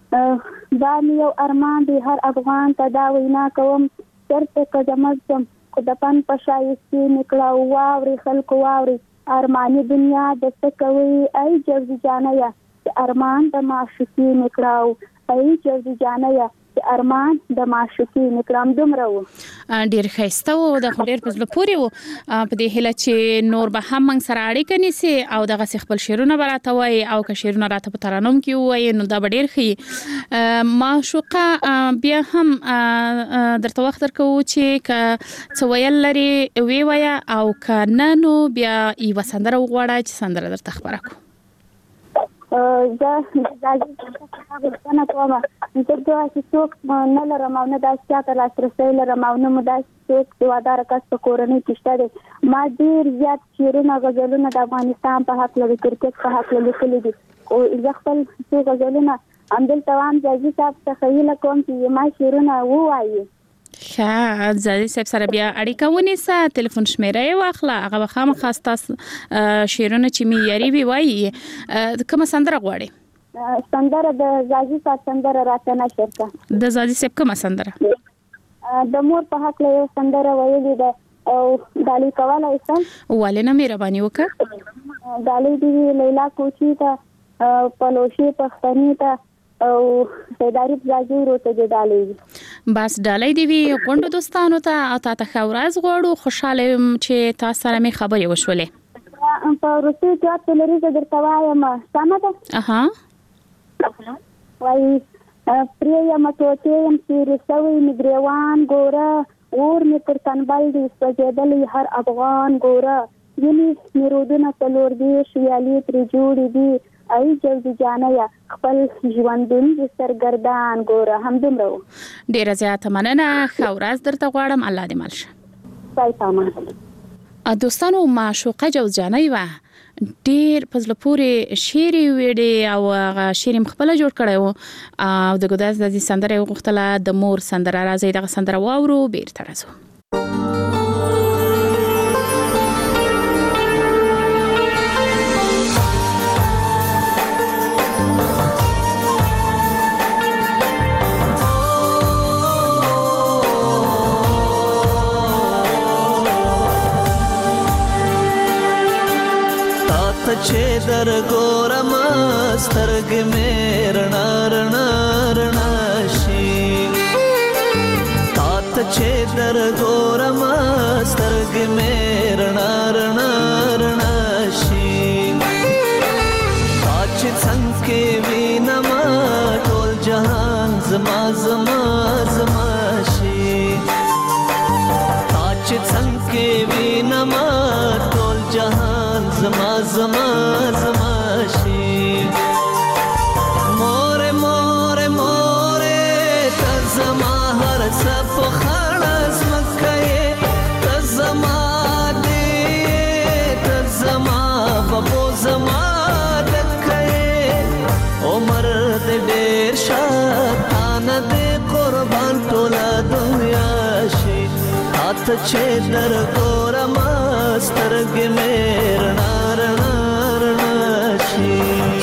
S13: ته دا وینا کوم سر تک جمړ سم خدا پن په شایستی نکړه او واوري خلکو واوري ارمانی دنیا د څه کوي ای جوزي جانیا ارمان د معشوقي نکړاو ای جوزي جانیا ارمان د معشوقي نکړم دومره و.
S10: ډیر ښایسته و، د ډیر په زړه پورې و. په دې هیله چې نور به هم موږ سره اړیکه نیسي او دغه خپل شعرونه به راته وایي او که شعرونه راته په ترانوم کې ووایي نو دا به ډیر ښه. معشوقه بیا هم درته وخت درکوو چې که څه ویل لري وی وایه او که نه نو بیا یوه سندره وغواړه چې سندره درته خپره کړو.
S13: زه کوم چې څوک نه لرم او نه داسې چاته لاسرسی لرم او نه مو داسې څوک هېواداره کس په کورنۍ کې شته دی. ما ډېر زیات شعرونه غزلونه د افغانستان په هکله د کرکټ په هکله لیکلي دي خو زه خپل څو غزلونه همدلته وایم جاجي صاحب څخه هیله کوم چې ما شعرونه ووایي.
S10: ښه زادي صاحب سره بیا اړیکه ونیسه، ټلیفون شمیره یې واخله، هغه به خامخا ستاسو شعرونه چې معیاري وي وایي. کومه سندره غواړې؟
S13: سندره د زادي صاحب سندره راته نشر کړه.
S10: د زادي صاحب کومه سندره؟
S13: د مور په هکله یو سندره ویلې ده او ډالۍ کولی شم؟
S10: ولې نه مهرباني وکړه.
S13: ډالۍ دې لیلا کوچي ته پلوشي پښتني ته او سیداری پلازي وروته د ډالۍ
S10: بس ډالۍ دی وی غونډو دوستانو ته او تاسو ښه ورځ غواړو. خوشاله یم چې تاسو سره مې خبرې وشولې.
S13: په روسي کې په لري د درته وایم سمه ده وای پریا مټوټې يم چې رسوي مګریوان ګوره اور می پر تنبل دي سجدلې هر افغان ګوره یعنی میرودونه تلور دي شیالي پر جوړې دي ای جوزي جانیا خپل ژوندون د سرګردان ګوره هم دومره.
S10: ډیره زیاته مننه، ښه ورځ درته غواړم، الله دې مل شه.
S13: پای پامان
S10: دوستانو معشوقه جوز جانۍ وه، ډیر په زړه پورې شعر یې ویډې او هغه شعر یې خپله جوړ کړی و او د ګوداز د دې سندره یې وغوښتله د مور سندره. راځئ دغه سندره واورو بیرته راځو.
S14: چې در ګورم سترګې مې رڼا رڼا رڼا شي تا ته چې در ګورم سترګې مې رڼا رڼا رڼا شي تا چې څنګه وینم ټول جهان زما زما زما شي تا چې څنګه وینم ټول جهان زما زما زما شي مور مور مور ته زما هر څه په خړس مکه ته زما دې ته زما بابو زما دکه عمر دې ډېر شاتانه دې قربان ټوله دنیا شي ته چې در ګورم سترګې مې رڼا رڼا رڼا شي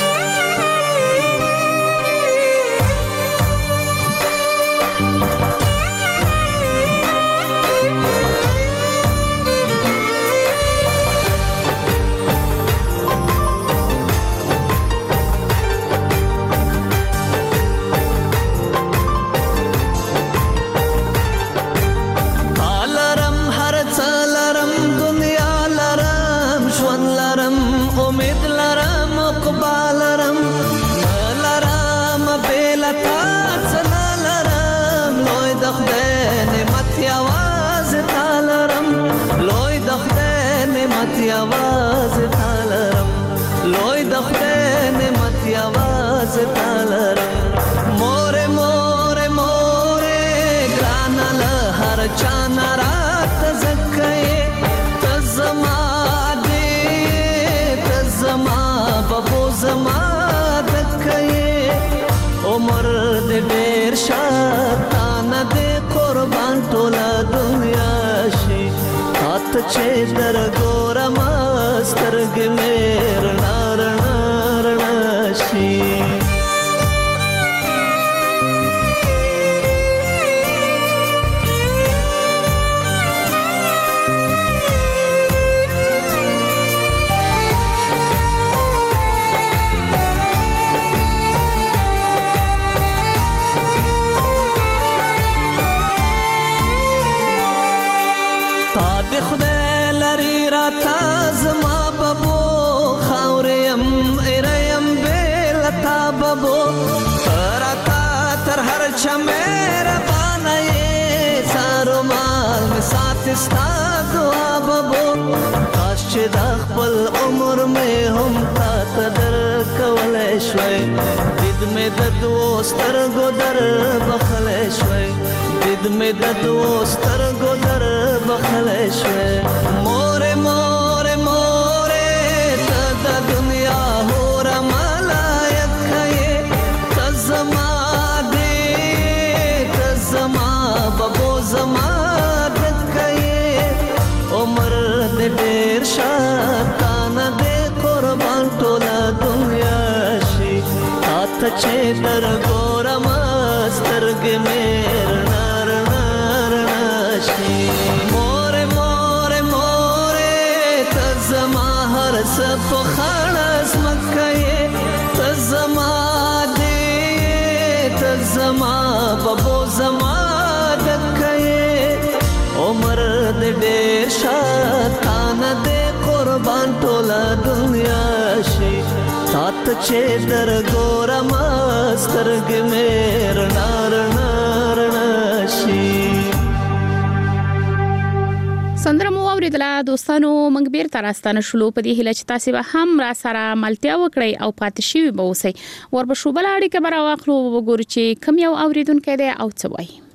S14: आवाज तालरम लोई दखते ने मत आवाज तालरम मोरे मोरे मोरे ग्रानल हर चाना रात जक्के तजमा दे तजमा बबो जमा दक्के उमर दे बेर शातान दे कुर्बान टोला दुनिया शी हाथ چې در ګورم سترګې مې رڼا رڼا رڼا شي خدای لري را تازما بابو خاوریم ایریم بیل تا بابو راتا تر هر چمیر بانای سارو مال می سات استا دعا بابو کاش چې د خپل عمر می هم تا تدر کولای شوي دید می د دوستر ګدر بخلای شوي دید می د دوستر ګدر بخلای شوي مورې مورې مورې ته د دنیا هور ملایک یې ته زما دې ته زما ببو زما دکه یې عمر دې ډېر شاتانه دې قربان ټوله دنیا شي تا ته چې در ګورم سترګې مې رڼا رڼا رڼا شي مورې مورې مورې ته زما هر څه په خړس مکه یې ته زما دې ته زما ببو زما دکه یې عمر دې ډېر شاتانه دې قربان ټوله دنیا شي تا ته چې در ګورم سترګې مې رڼا رڼا رڼا شي
S10: سندره مو اوریدله دوستانو موږ بیرته راستانه شلو په دې هیله چې تاسو به هم را سره ملتیا وکړئ او پاتې شي به اوسئ وربشو بل اړیکه به راواخلو وګورو چې کوم یو اوریدونکو دی او څه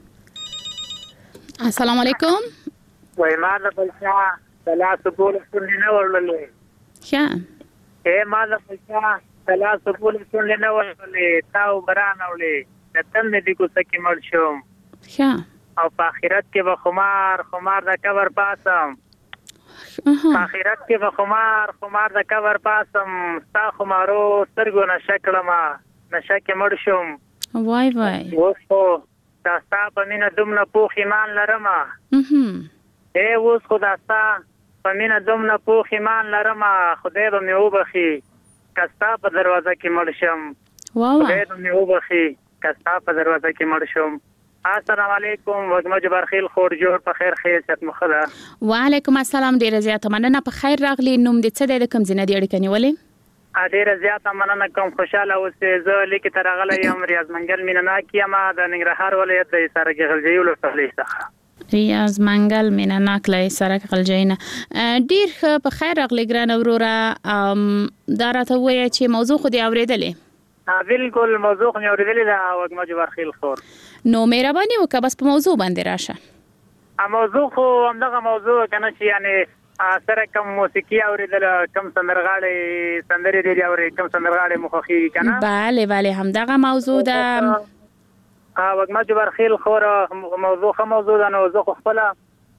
S10: وایي السلام علیکم
S15: وای ما د بلچا ثلاث بول څنګه نه ورللې
S10: ښه
S15: ما د بلچا ثلاث بول څنګه نه ورللې تاو بران اولې د تند دې کو سکه مړ شوم
S10: ښه
S15: او په آخرت کې به خمار د کور پاسم په آخرت کې به خمار د کور پاسم ستا خمارو سترګو نشه کړم نشه کې مړ شوم
S10: وای وای
S15: اوس خو ستا په مینه دومره پوخ ایمان لرم اوس خو ستا په مینه دومره پوخ ایمان لرم خدای به مې وبخي که ستا په دروازه کې مړ شم خدای به مې وبخي که ستا په دروازه کې مړ شم السلام علیکم وګما جبر خیل خور جوړ په خیر خیریت مخدا
S10: وعلیکم السلام ډیر زیاته مننه په خیر راغلی نوم دې څه د کوم ځنه دی اړیکه نیولې
S15: ډیر زیاته مننه کوم خوشاله اوسې زه لیکي تر غلې یم ریاض منګل مینا کیما د ننګرهار ولایت د سرګ غلجی ولسوالۍ څخه
S10: ریاض منګل مینا ناکلې سرګ غلجینا ډیر په خیر راغلی ګران وروره دا راته وایي چې موضوع خو دې اوریدلې
S15: بالکل موضوع نه اوریدلې دا وګما جبر خیل خور
S10: نو مهرباني وکړه بس په موضوع باندې راشه
S15: موضوع خو همدغه موضوع کنه چې یعنی سره کوم موسیقي اوریدل کوم سندرغاړي سندري دی اوري کوم سندرغاړي مخخي کنه
S10: bale bale همدغه موضوع ده
S15: وګما جبر خیل خور موضوع ده نو زه خو خپل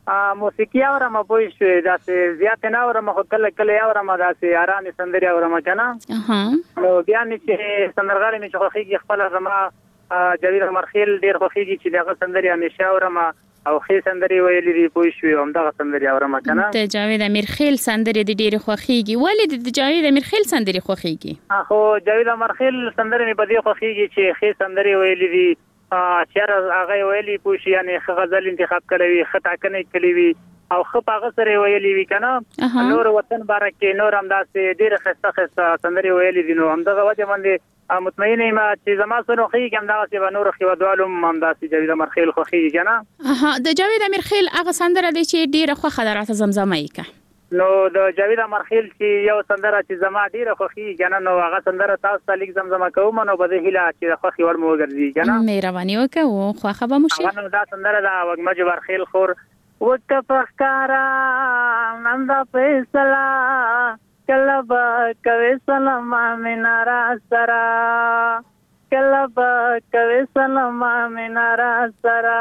S15: موسیقي اورم په شوي داسې زیات نه اورم خو کله کله اورم داسې آرام سندري اورم کنه نو بیا مې چې سندرغاړي مې خوخيږي خپل زما جاوید مرخیل ډیر خوخيږي چې دغه سندري همیشه اورم او خې سندري ویلې دی په شوي هم دغه سندري اورم کنه
S10: د جاوید امیرخیل سندري د ډیر خوخيږي ولې د جاوید امیرخیل سندري خوخيږي
S15: خو جاوید مرخیل سندري مې په دې خوخيږي چې خې سندري ویلې دی چیر هغه ویلي پوښ یعنی غزل انتخاب کړی خطا کنه کړی او خپاغه سره ویلي وی کنه نور وطن بارکه نور همداسې ډیر خسته سندري ویلي دي نو همدغه وجه باندې مطمئن یم چې زما سره خو کوم دا چې نور خو دوالم همداسې جاوید امرخیل خو خي کنه
S10: د جاوید امرخیل هغه سندره دي چې ډیره خو خدرات زمزمه یې
S15: نو د جاوید امرخیل چې یو سندره چې زما ډیره خوخي کنه نو هغه سندره تاسو ته لیک زمزمه کوم نو بده هیله چې خوخي ور مو ګرځي کنه
S10: مهرباني وکړو خو خبر مو شي
S15: نو دا سندره دا وګمج ورخیل خور وکفکارا نند فیصلا کلب کوي سلام مینارا سرا کلب کوي سلام مینارا سرا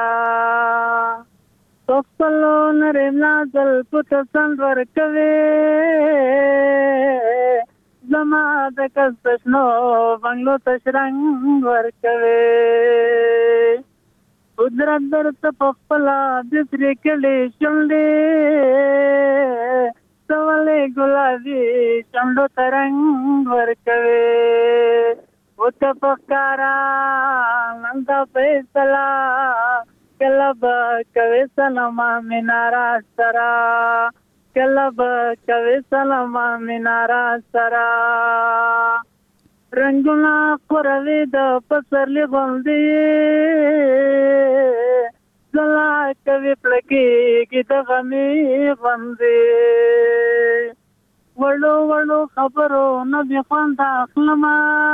S15: توفلو نرمنا دل پت سنور کوي زما د کسنو بنگلو تشرنګ ور کوي قدرت درته پخپلا د سری کلی شونډې سوالې ګلابي چندو ترنګ ور کوي وتفکارا نند فیصلا کلب کوي سلام مینارا سرا کلب کوي سلام مینارا سرا رنگنا قروي د پسرلی غوندي زلا کوي پلکی کی د غمي غوندي وړو خبرو نبي خوند اخلما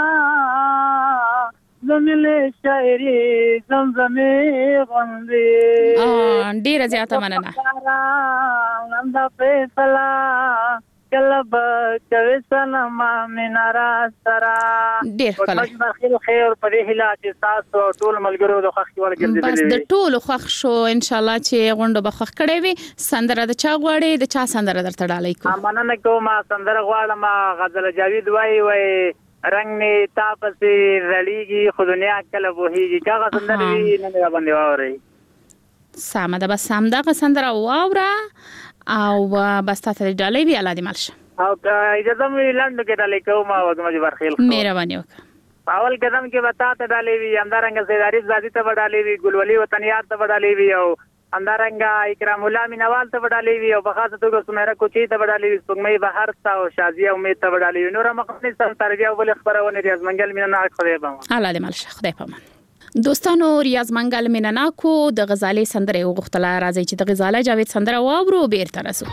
S15: زميله شاعري زمزمه غوندي
S10: ډیره زیاته مننه
S15: نند فیصلا کلب کوي سلام مینارا سرا
S10: ډیر
S15: خلک خیر په دې هیله چې تاسو ټول ملګرو د خوښ ورګرځي
S10: بس د ټول خوښ شو ان شاء الله چې غونډه به خوښ کړي وي سندره د چا غواړي د چا سندره درته ډالۍ کوم
S15: مننه کوم سندره غواړم غزل جاوید وای رنگ نه تاسو رلیږي خو دنیا کله وهیږي هغه سندره نه باندې واره
S10: سامه ده بس سم دغه سندره واوره او بس تاسو د ډالۍ وی الله دې مالشه
S15: او اجازه مې لاندې کې ډالۍ کوم او کوم چې ورخیل
S10: مهرباني وکړه
S15: اول قدم کې وتا ته ډالۍ وی همدارنګ سیداری زادي ته ډالۍ وی ګلولي وطنیات ته ډالۍ وی او همدارنګ اکرام الله مینوال ته ډالۍ وی او بخاطر توګه سمیرا کوچی ته ډالۍ وی سپګمې بهر تا او شازیه امید ته ډالۍ وی نور مخنی سم تربیه ول خبرونه ریاض منګل مینا خدای په
S10: الله دې مالشه خدای په دوستانو ریاض منګل مینناکو د غزالې سندره وغوښتله راځي چې د غزاله جاوید سندره واورو بیرته رسو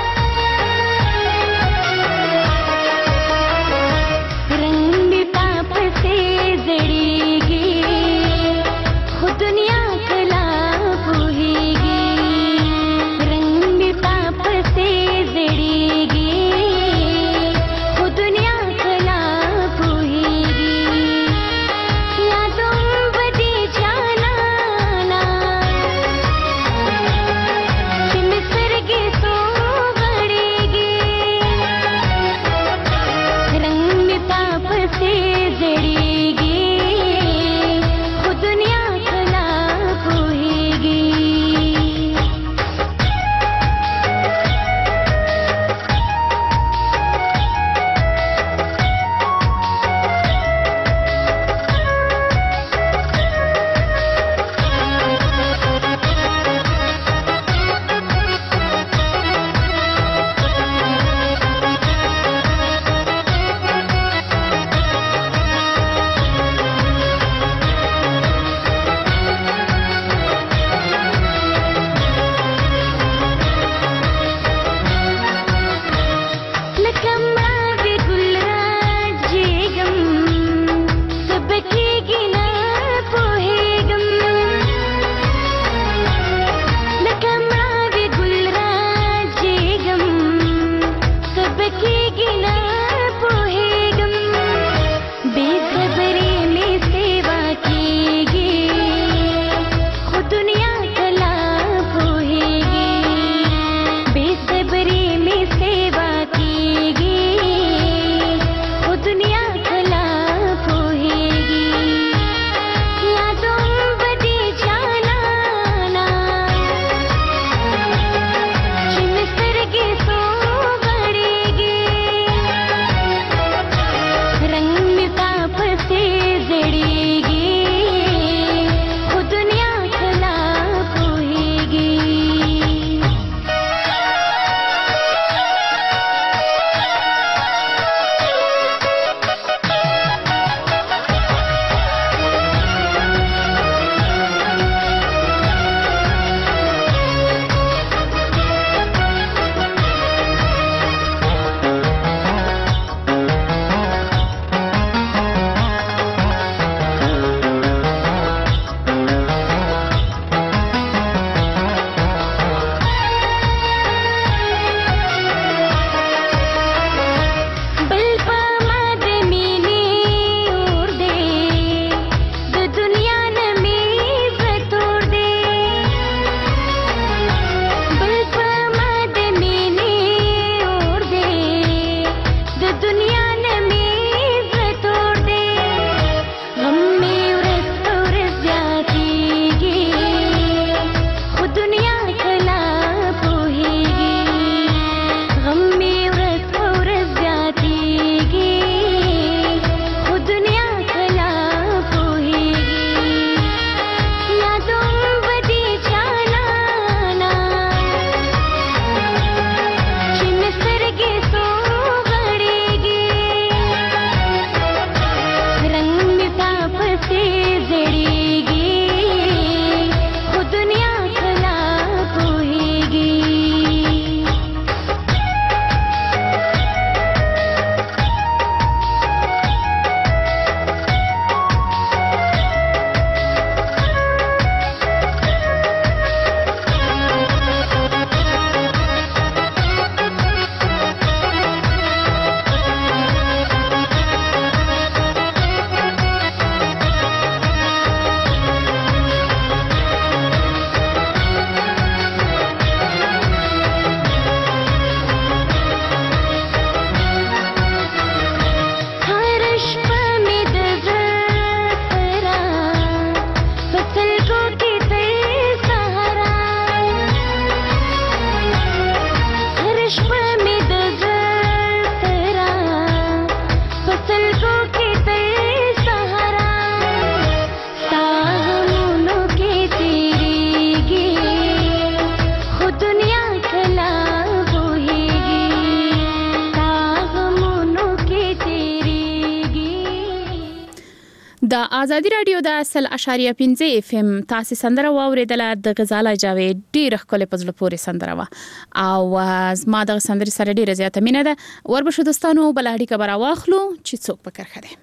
S12: رنگ پاپ سے زڑیگی خود دنیا کلا پوہیگی رنگ پاپ سے زڑیگی خود دنیا کلا پوہیگی تو
S10: آزادي رادیو د 100.5 اف ام تاسو سندره واوریدله د غزاله جاوید ډیره خپل پزله پورې سندره وا او ما د سندرې سره ډیره زیاته مینه ده وربشو دوستانو بلهړي خبر واخلو چې څوک پکړ خده.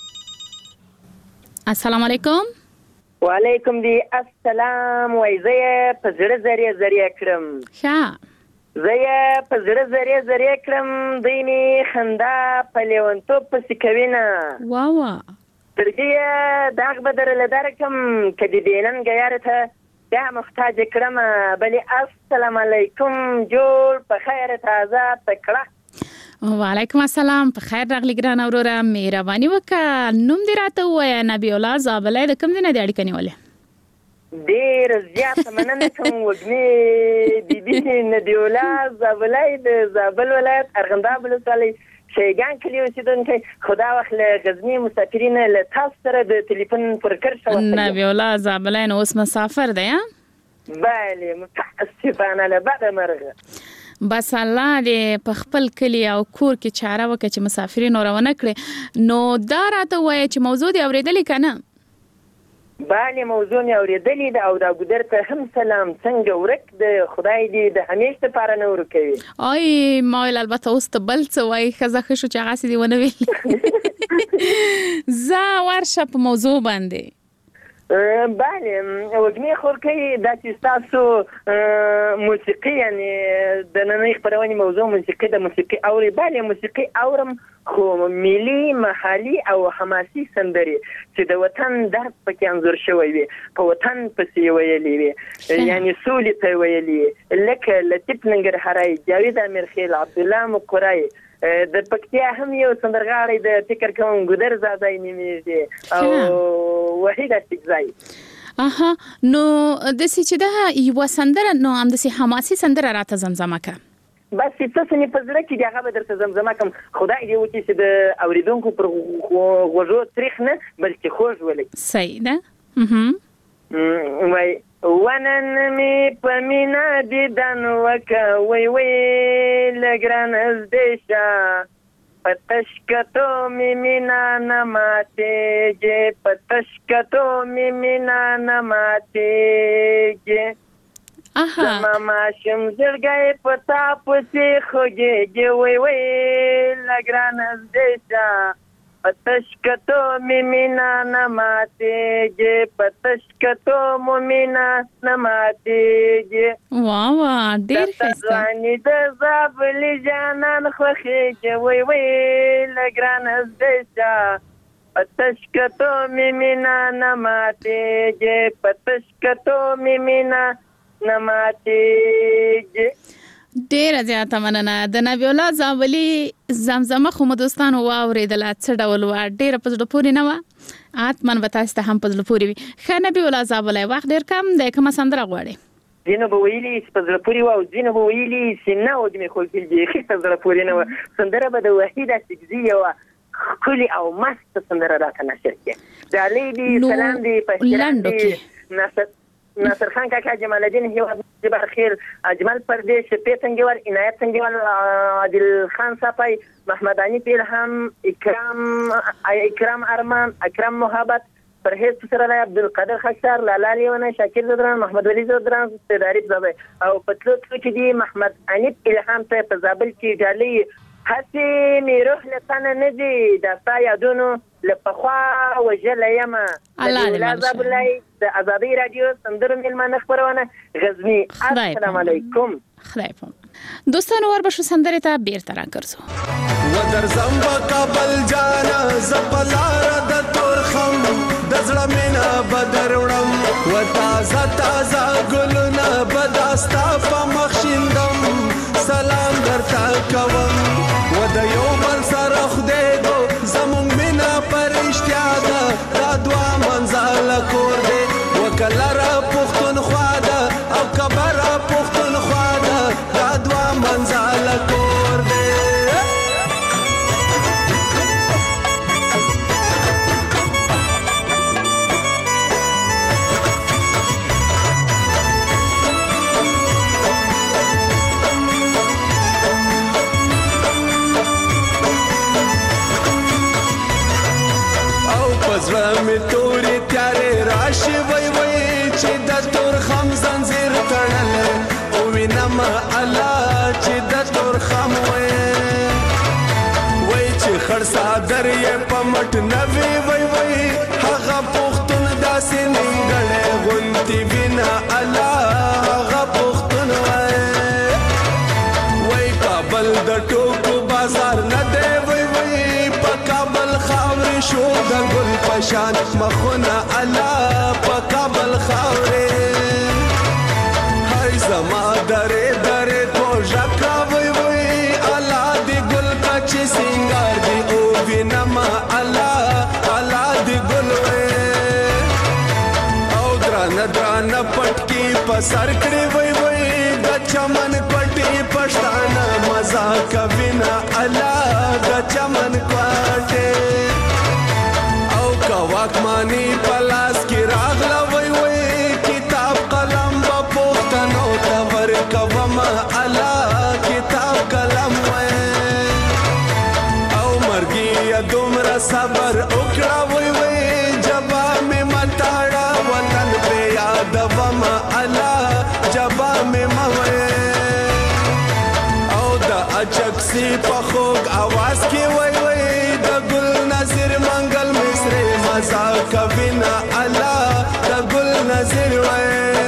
S10: السلام علیکم.
S16: وعلیکم دی السلام. وای زه په زړه زری کړم.
S10: ښه
S16: زه په زړه زری کړم دیني خندا په لیونتوب پسې کوینه.
S10: وا
S16: ترجیه داغ بدر لدارکم کدی دینن غیارته یا محتاج کړم بلی السلام علیکم جوړ په خیر تازه تکړه.
S10: وعلیکم السلام په خیر راغلی ګران اوروره مهرباني وکړه نوم دې راته ووایه نبی الله زابلای د کوم ځای نه دې اړیکه نیولې؟
S16: ډېر زیاته مننه کوم وږمې بیبي نبی الله زابلای د زابل ولایت ارغنداب ولسوالۍ شیګان کلی اوسیدونکی خدا وخت له غزنی مسافرین له تاسو سره د ټلیفون پر کرښه وصل
S10: نبی الله زابلای نو اوس مسافر دی ها؟
S16: بله متاسفانه له بعد مرغه
S10: بس الله دې په خپل کلی او کور کې چاره وکړي چې مسافرین ورونه کړي. نو دا راته وایي چې موضوع دې اورېدلې کنه؟
S16: بله موضوع مې اورېدلې ده او دا ګودر ته هم سلام څنګه ورک د خدای دې د همیش لپاره نه ورکوي.
S10: آی ما ویل البته اوس ته بل څه وایي ښځه ښه شو چې هغسې دې ونه ویل. زه ورشه په موضوع باندې.
S16: بله وږمې خورکۍ دا چې ستاسو موسیقي یعنی د نننۍ خپرونې موضوع موسیقي د موسیقي اوري. بله موسیقي اورم خو ملي محلي او حماسي سندرې چې د وطن درد پکې انځور شوی وي په وطن پسې ویلې وي یعنی سولې ته ویلې لکه لطیف ننګرهاري جاوید امیرخیل عبدالله مقرای د پکتیا هم یو سندرغاړی د فکر کوم ګودر زادای نومیږي او وحید استګزای.
S10: اها نو د سې چې دا یو سندره نو هم د سې حماسي سندره راته زمزمه کا
S16: بس تاسو نه پزړه کې دغه به درته زمزمه کوم خدای دې وکړي چې د اوریدونکو پر غوږو تاریخ نه بلکې خوږ ولي.
S10: صحیح ده.
S16: وای ونن می پمینا دیدن وکا وی لګران از دیشا پتشکتو می مینا نماته جه پتشکتو می مینا نماته جه زماما شم زړګي پتا پسې خوږه جه وی لګران از دیشا پتشکتو میمینا نماته جه پتشکتو مومینا نماته جه
S10: واوا ډیر ښه
S16: ځواني د زابلی جانان خوخي جه وی لګران از دیشا پتشکتو میمینا نماته جه پتشکتو میمینا نماته جه.
S10: ډیره زیاته مننه. د نبی الله زابلی زمزمه خو مو دوستانو واورېدله څه ډول وه ډیره په زړه پورې نه وه حتما به تاسو ته هم په زړه پورې وي. ښه نبی الله زابلی وخت ډېر کم دی کومه سندره غواړې؟
S16: ځینو به ویلي چې په زړه پورې وه او ځینو به ویلي چې نه وږمې خوږې بیخي په زړه پورې نه وه. سندره به د وحید استګزي یوه ښکلې او مسته سندره راته نشر کړې. ډالۍ دي سلام دي په احترام دي ناصر خان کاکا جمال الدین هیواد جبر خیر اجمل پردیش شفیع سنگیوال عنایت سنگیوال عادل خان صافی محمد عنیف الهام اکرام ارمان اکرم محبت پرهیز سرالای عبدالقادر خشار لالا لیونه شاکر زدران محمد ولی زدران سیداریب زبای او پتلو چې دی محمد عنیف الهام ته په زابل کې ډالۍ هسې مې روح له تنه نه دي د ستا یادونو له پخوا وژلی یمه الله زابلای د ازادۍ راډیو سندرو میلمانه خپرونه غزني. السلام علیکم.
S10: خدای پام دوستانو وربشو سندرې ته بیرته راګرځو
S14: ودرځم په کابل جانا زپلار د تورخم د زړه مینا بدر وړم و تازه تازه ګلونه بداستا په مخ شیندم سلام درته کوم و د یو بل سره خدای دو زمونږ مینا پرشتیا ده دا دوا منزل کور دی وکلره پښتونخوا ده او کبره پښتونخوا ده دا دوا منزل کور دی. زړه مې توی راشي وای وای چې د تور خم زنجیر تړلې او وینم الله چې د تور خم وای چې خړ صادر یې پمټ نوي وای وای هغه پختون داسې نیمګړې غونتی بنا الله هغه پختون وای وای کابل د ټوکو بازار نه دی وای وای په کابل خاورې شو د ګل پشان مخونه الله په کابل خاورې هاي زما درې درې کوژه کا وای وای الله دې ګل کچې سنگار دی او وینما الله الله دې ګل وای او درانه پټکی په سر کړې وای وای د چمن پټي پښتانه مزا کوینا الله د چمن پټي او کواک مانی پلاس کی راغلا وای وای کتاب قلم په پښتنو ته ور کوما الله کتاب قلم وای او مرګي دومره صبر وکړه وای وای جبا می متاړه وطن په یاد وما الله جبا می موي او د اچکسی په خوږ आवाज کې وای وای د ګل نظر منګل مصری مزا کوینا الله د ګل نظر وای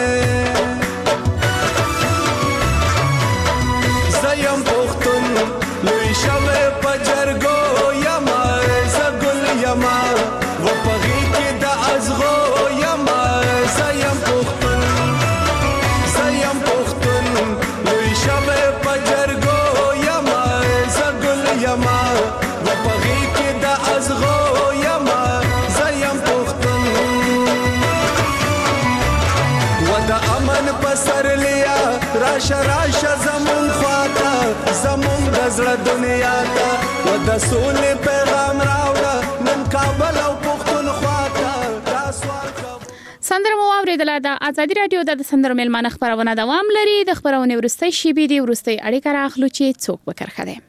S14: زیم پختون لوی شوه پجرګو یما زګل یما و پغی کې د ازغو یما زیم پختون لوی شوه پجرګو یما زګل یما و پغی کې د ازغو یما زیم پختون و د امن پسر لیا راشه زمون خواته زمون د زړه دنیا ته و د سولې پیغام راوړه نن کابل او پښتونخوا ته دا سوال
S10: سندره مو واورېدله د ازادي راډیو د سندرو میلمانه خپرونه دوام لري د خپرونې وروستۍ شیبې دي وروستۍ اړیکه راخلو چې څوک به کرښه دی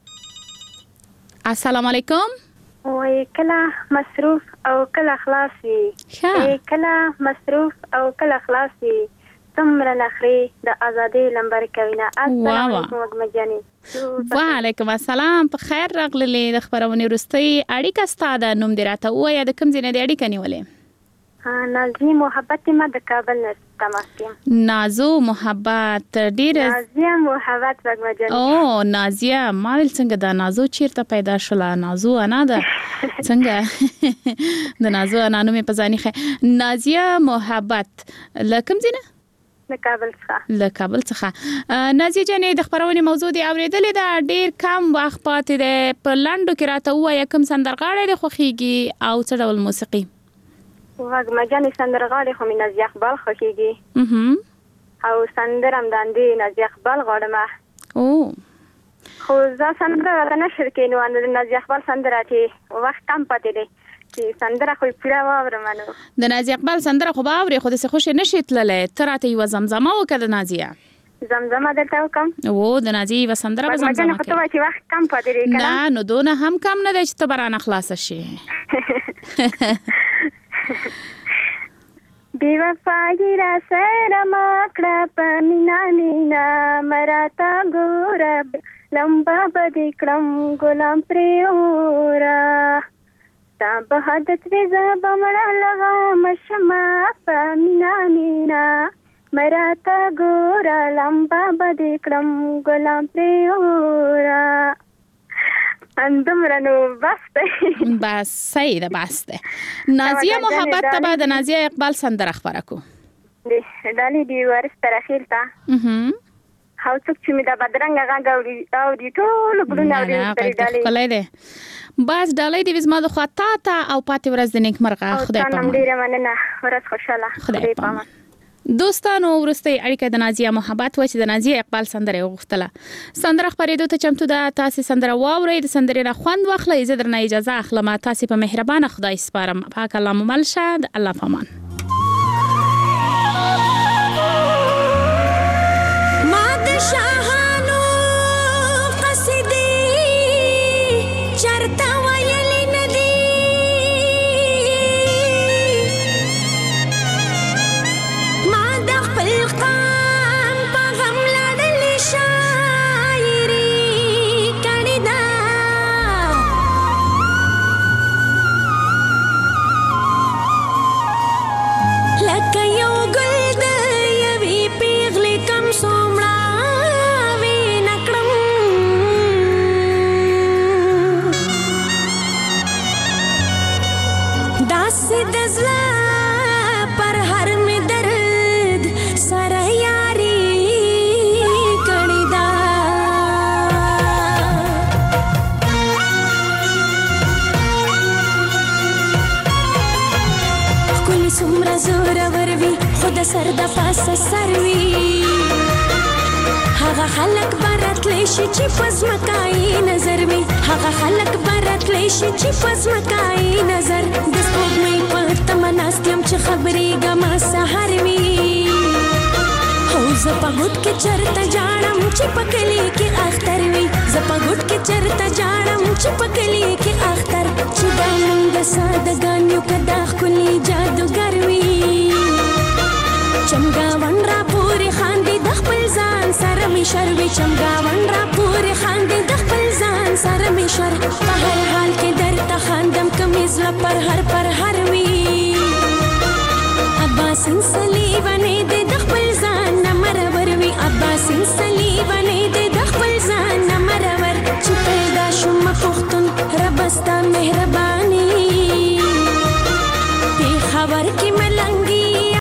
S10: السلام علیکم
S17: وای کله مصروف او کله خلاص وي کله مصروف او کله خلاص وي څومره نخري د ازادي لمبر کوینه السلام علیکم وګمجاني
S10: وعلیکم السلام په خیر راغللې د خبرونه وروستۍ اړیکه ستاده نوم دې راته وایي د کوم ځای نه د اړیکه نیولې
S17: نازي محبت ما د کابل نه تماس کوم
S10: نازو محبت ډیر
S17: نازیه محبت وګمجاني
S10: او نازیه ما ول څنګه د نازو چیرته پیدا شوله نازو انا ده څنګه د نازو انا نوم په ځاني خه نازیه محبت لکم زینه
S17: له کابل
S10: څخه نازیه جانې د خبرونې موضوع دی اوریدلې دا ډیر کم وخت پاتې ده په لندو کې راته وایي کوم سندرغاړی د خوخيږي او څه ډول موسیقي
S17: وګمجاني سندرغاړی خو مې نازیه اقبال خوخيږي او سندرم داندې نازیه اقبال غواړم
S10: او
S17: خو ځا سندره نشر کینو ان نازیه اقبال سندره چې وخت کم پاتې دی چې سندره خو پیړه واورمنو
S10: د نازیه اقبال سندره خو باوري خو د څه خوشي نشیتللې تراته یو زمزمه وکړه نازیه
S17: زمزمه درته وکم
S10: او د نازیه و سندره به زمزمه
S17: وکړه مګر چې وخت کم پاتې دی
S10: نه نو دونه هم کم نه دی چې ته برانه خلاص شي
S17: بی وفایی را سره ماکړه په مینا مراته ګوره لمبا بدې کړم ګلام پرېوره تا بهادت ویزا بمړه لغه مشما په مینا مراته ګوره لمبا بدې کړم ګلام پرېوره اندمرنو بس
S10: صحیح ده بس ده نازیه محبت ته د نازیه اقبال سندره خبره کو
S17: دالي دی ورس تر اخیر تا هاو څوک چې مې د بدرنګ غږ اوري ټول بلونه اوري دالي
S10: کولای ده بس دالي دی زما د خطا ته او پاتې ورځ د نیک مرغه خدای پامان
S17: نن ډیره مننه ورځ خوشاله
S10: خدای پامان دوستانو ورسته اړیکه د نازیه محبت و چې د نازیه اقبال سندره غوښتله سندره خبرېدو ته چمتو ده تاسو سندره واورئ د سندرې را خوند واخلئ زه درنه اجازه اخلم تاسو په مهربانه خدای سپارم پاک الله مو مل شه الله پامان
S12: ما د شاهانو قصیدې چرته ویلې ندي زورور وي خود سر د پاسه سر وي هغه خلک برات لشي چې پزمکای نظر وي هغه خلک برات لشي چې پزمکای نظر د سپوږمۍ په تمناستم چې خبرې ګما سحر وي هو زپګوت کې چرته جاړم چې پکلی کې اختر وي زپګوت کې چرته جاړم چې پکلی کې اختر چې دا موږ سادهګانیو کدا خولي جادوګر وي چمګاون را پورې خاندي د خپل ځان سره می شروي چمګاون را پورې خاندي د خپل ځان سره می شر په هر حال کې درته خاندم کمیز لا پر هر وي ابا سنسلی ونه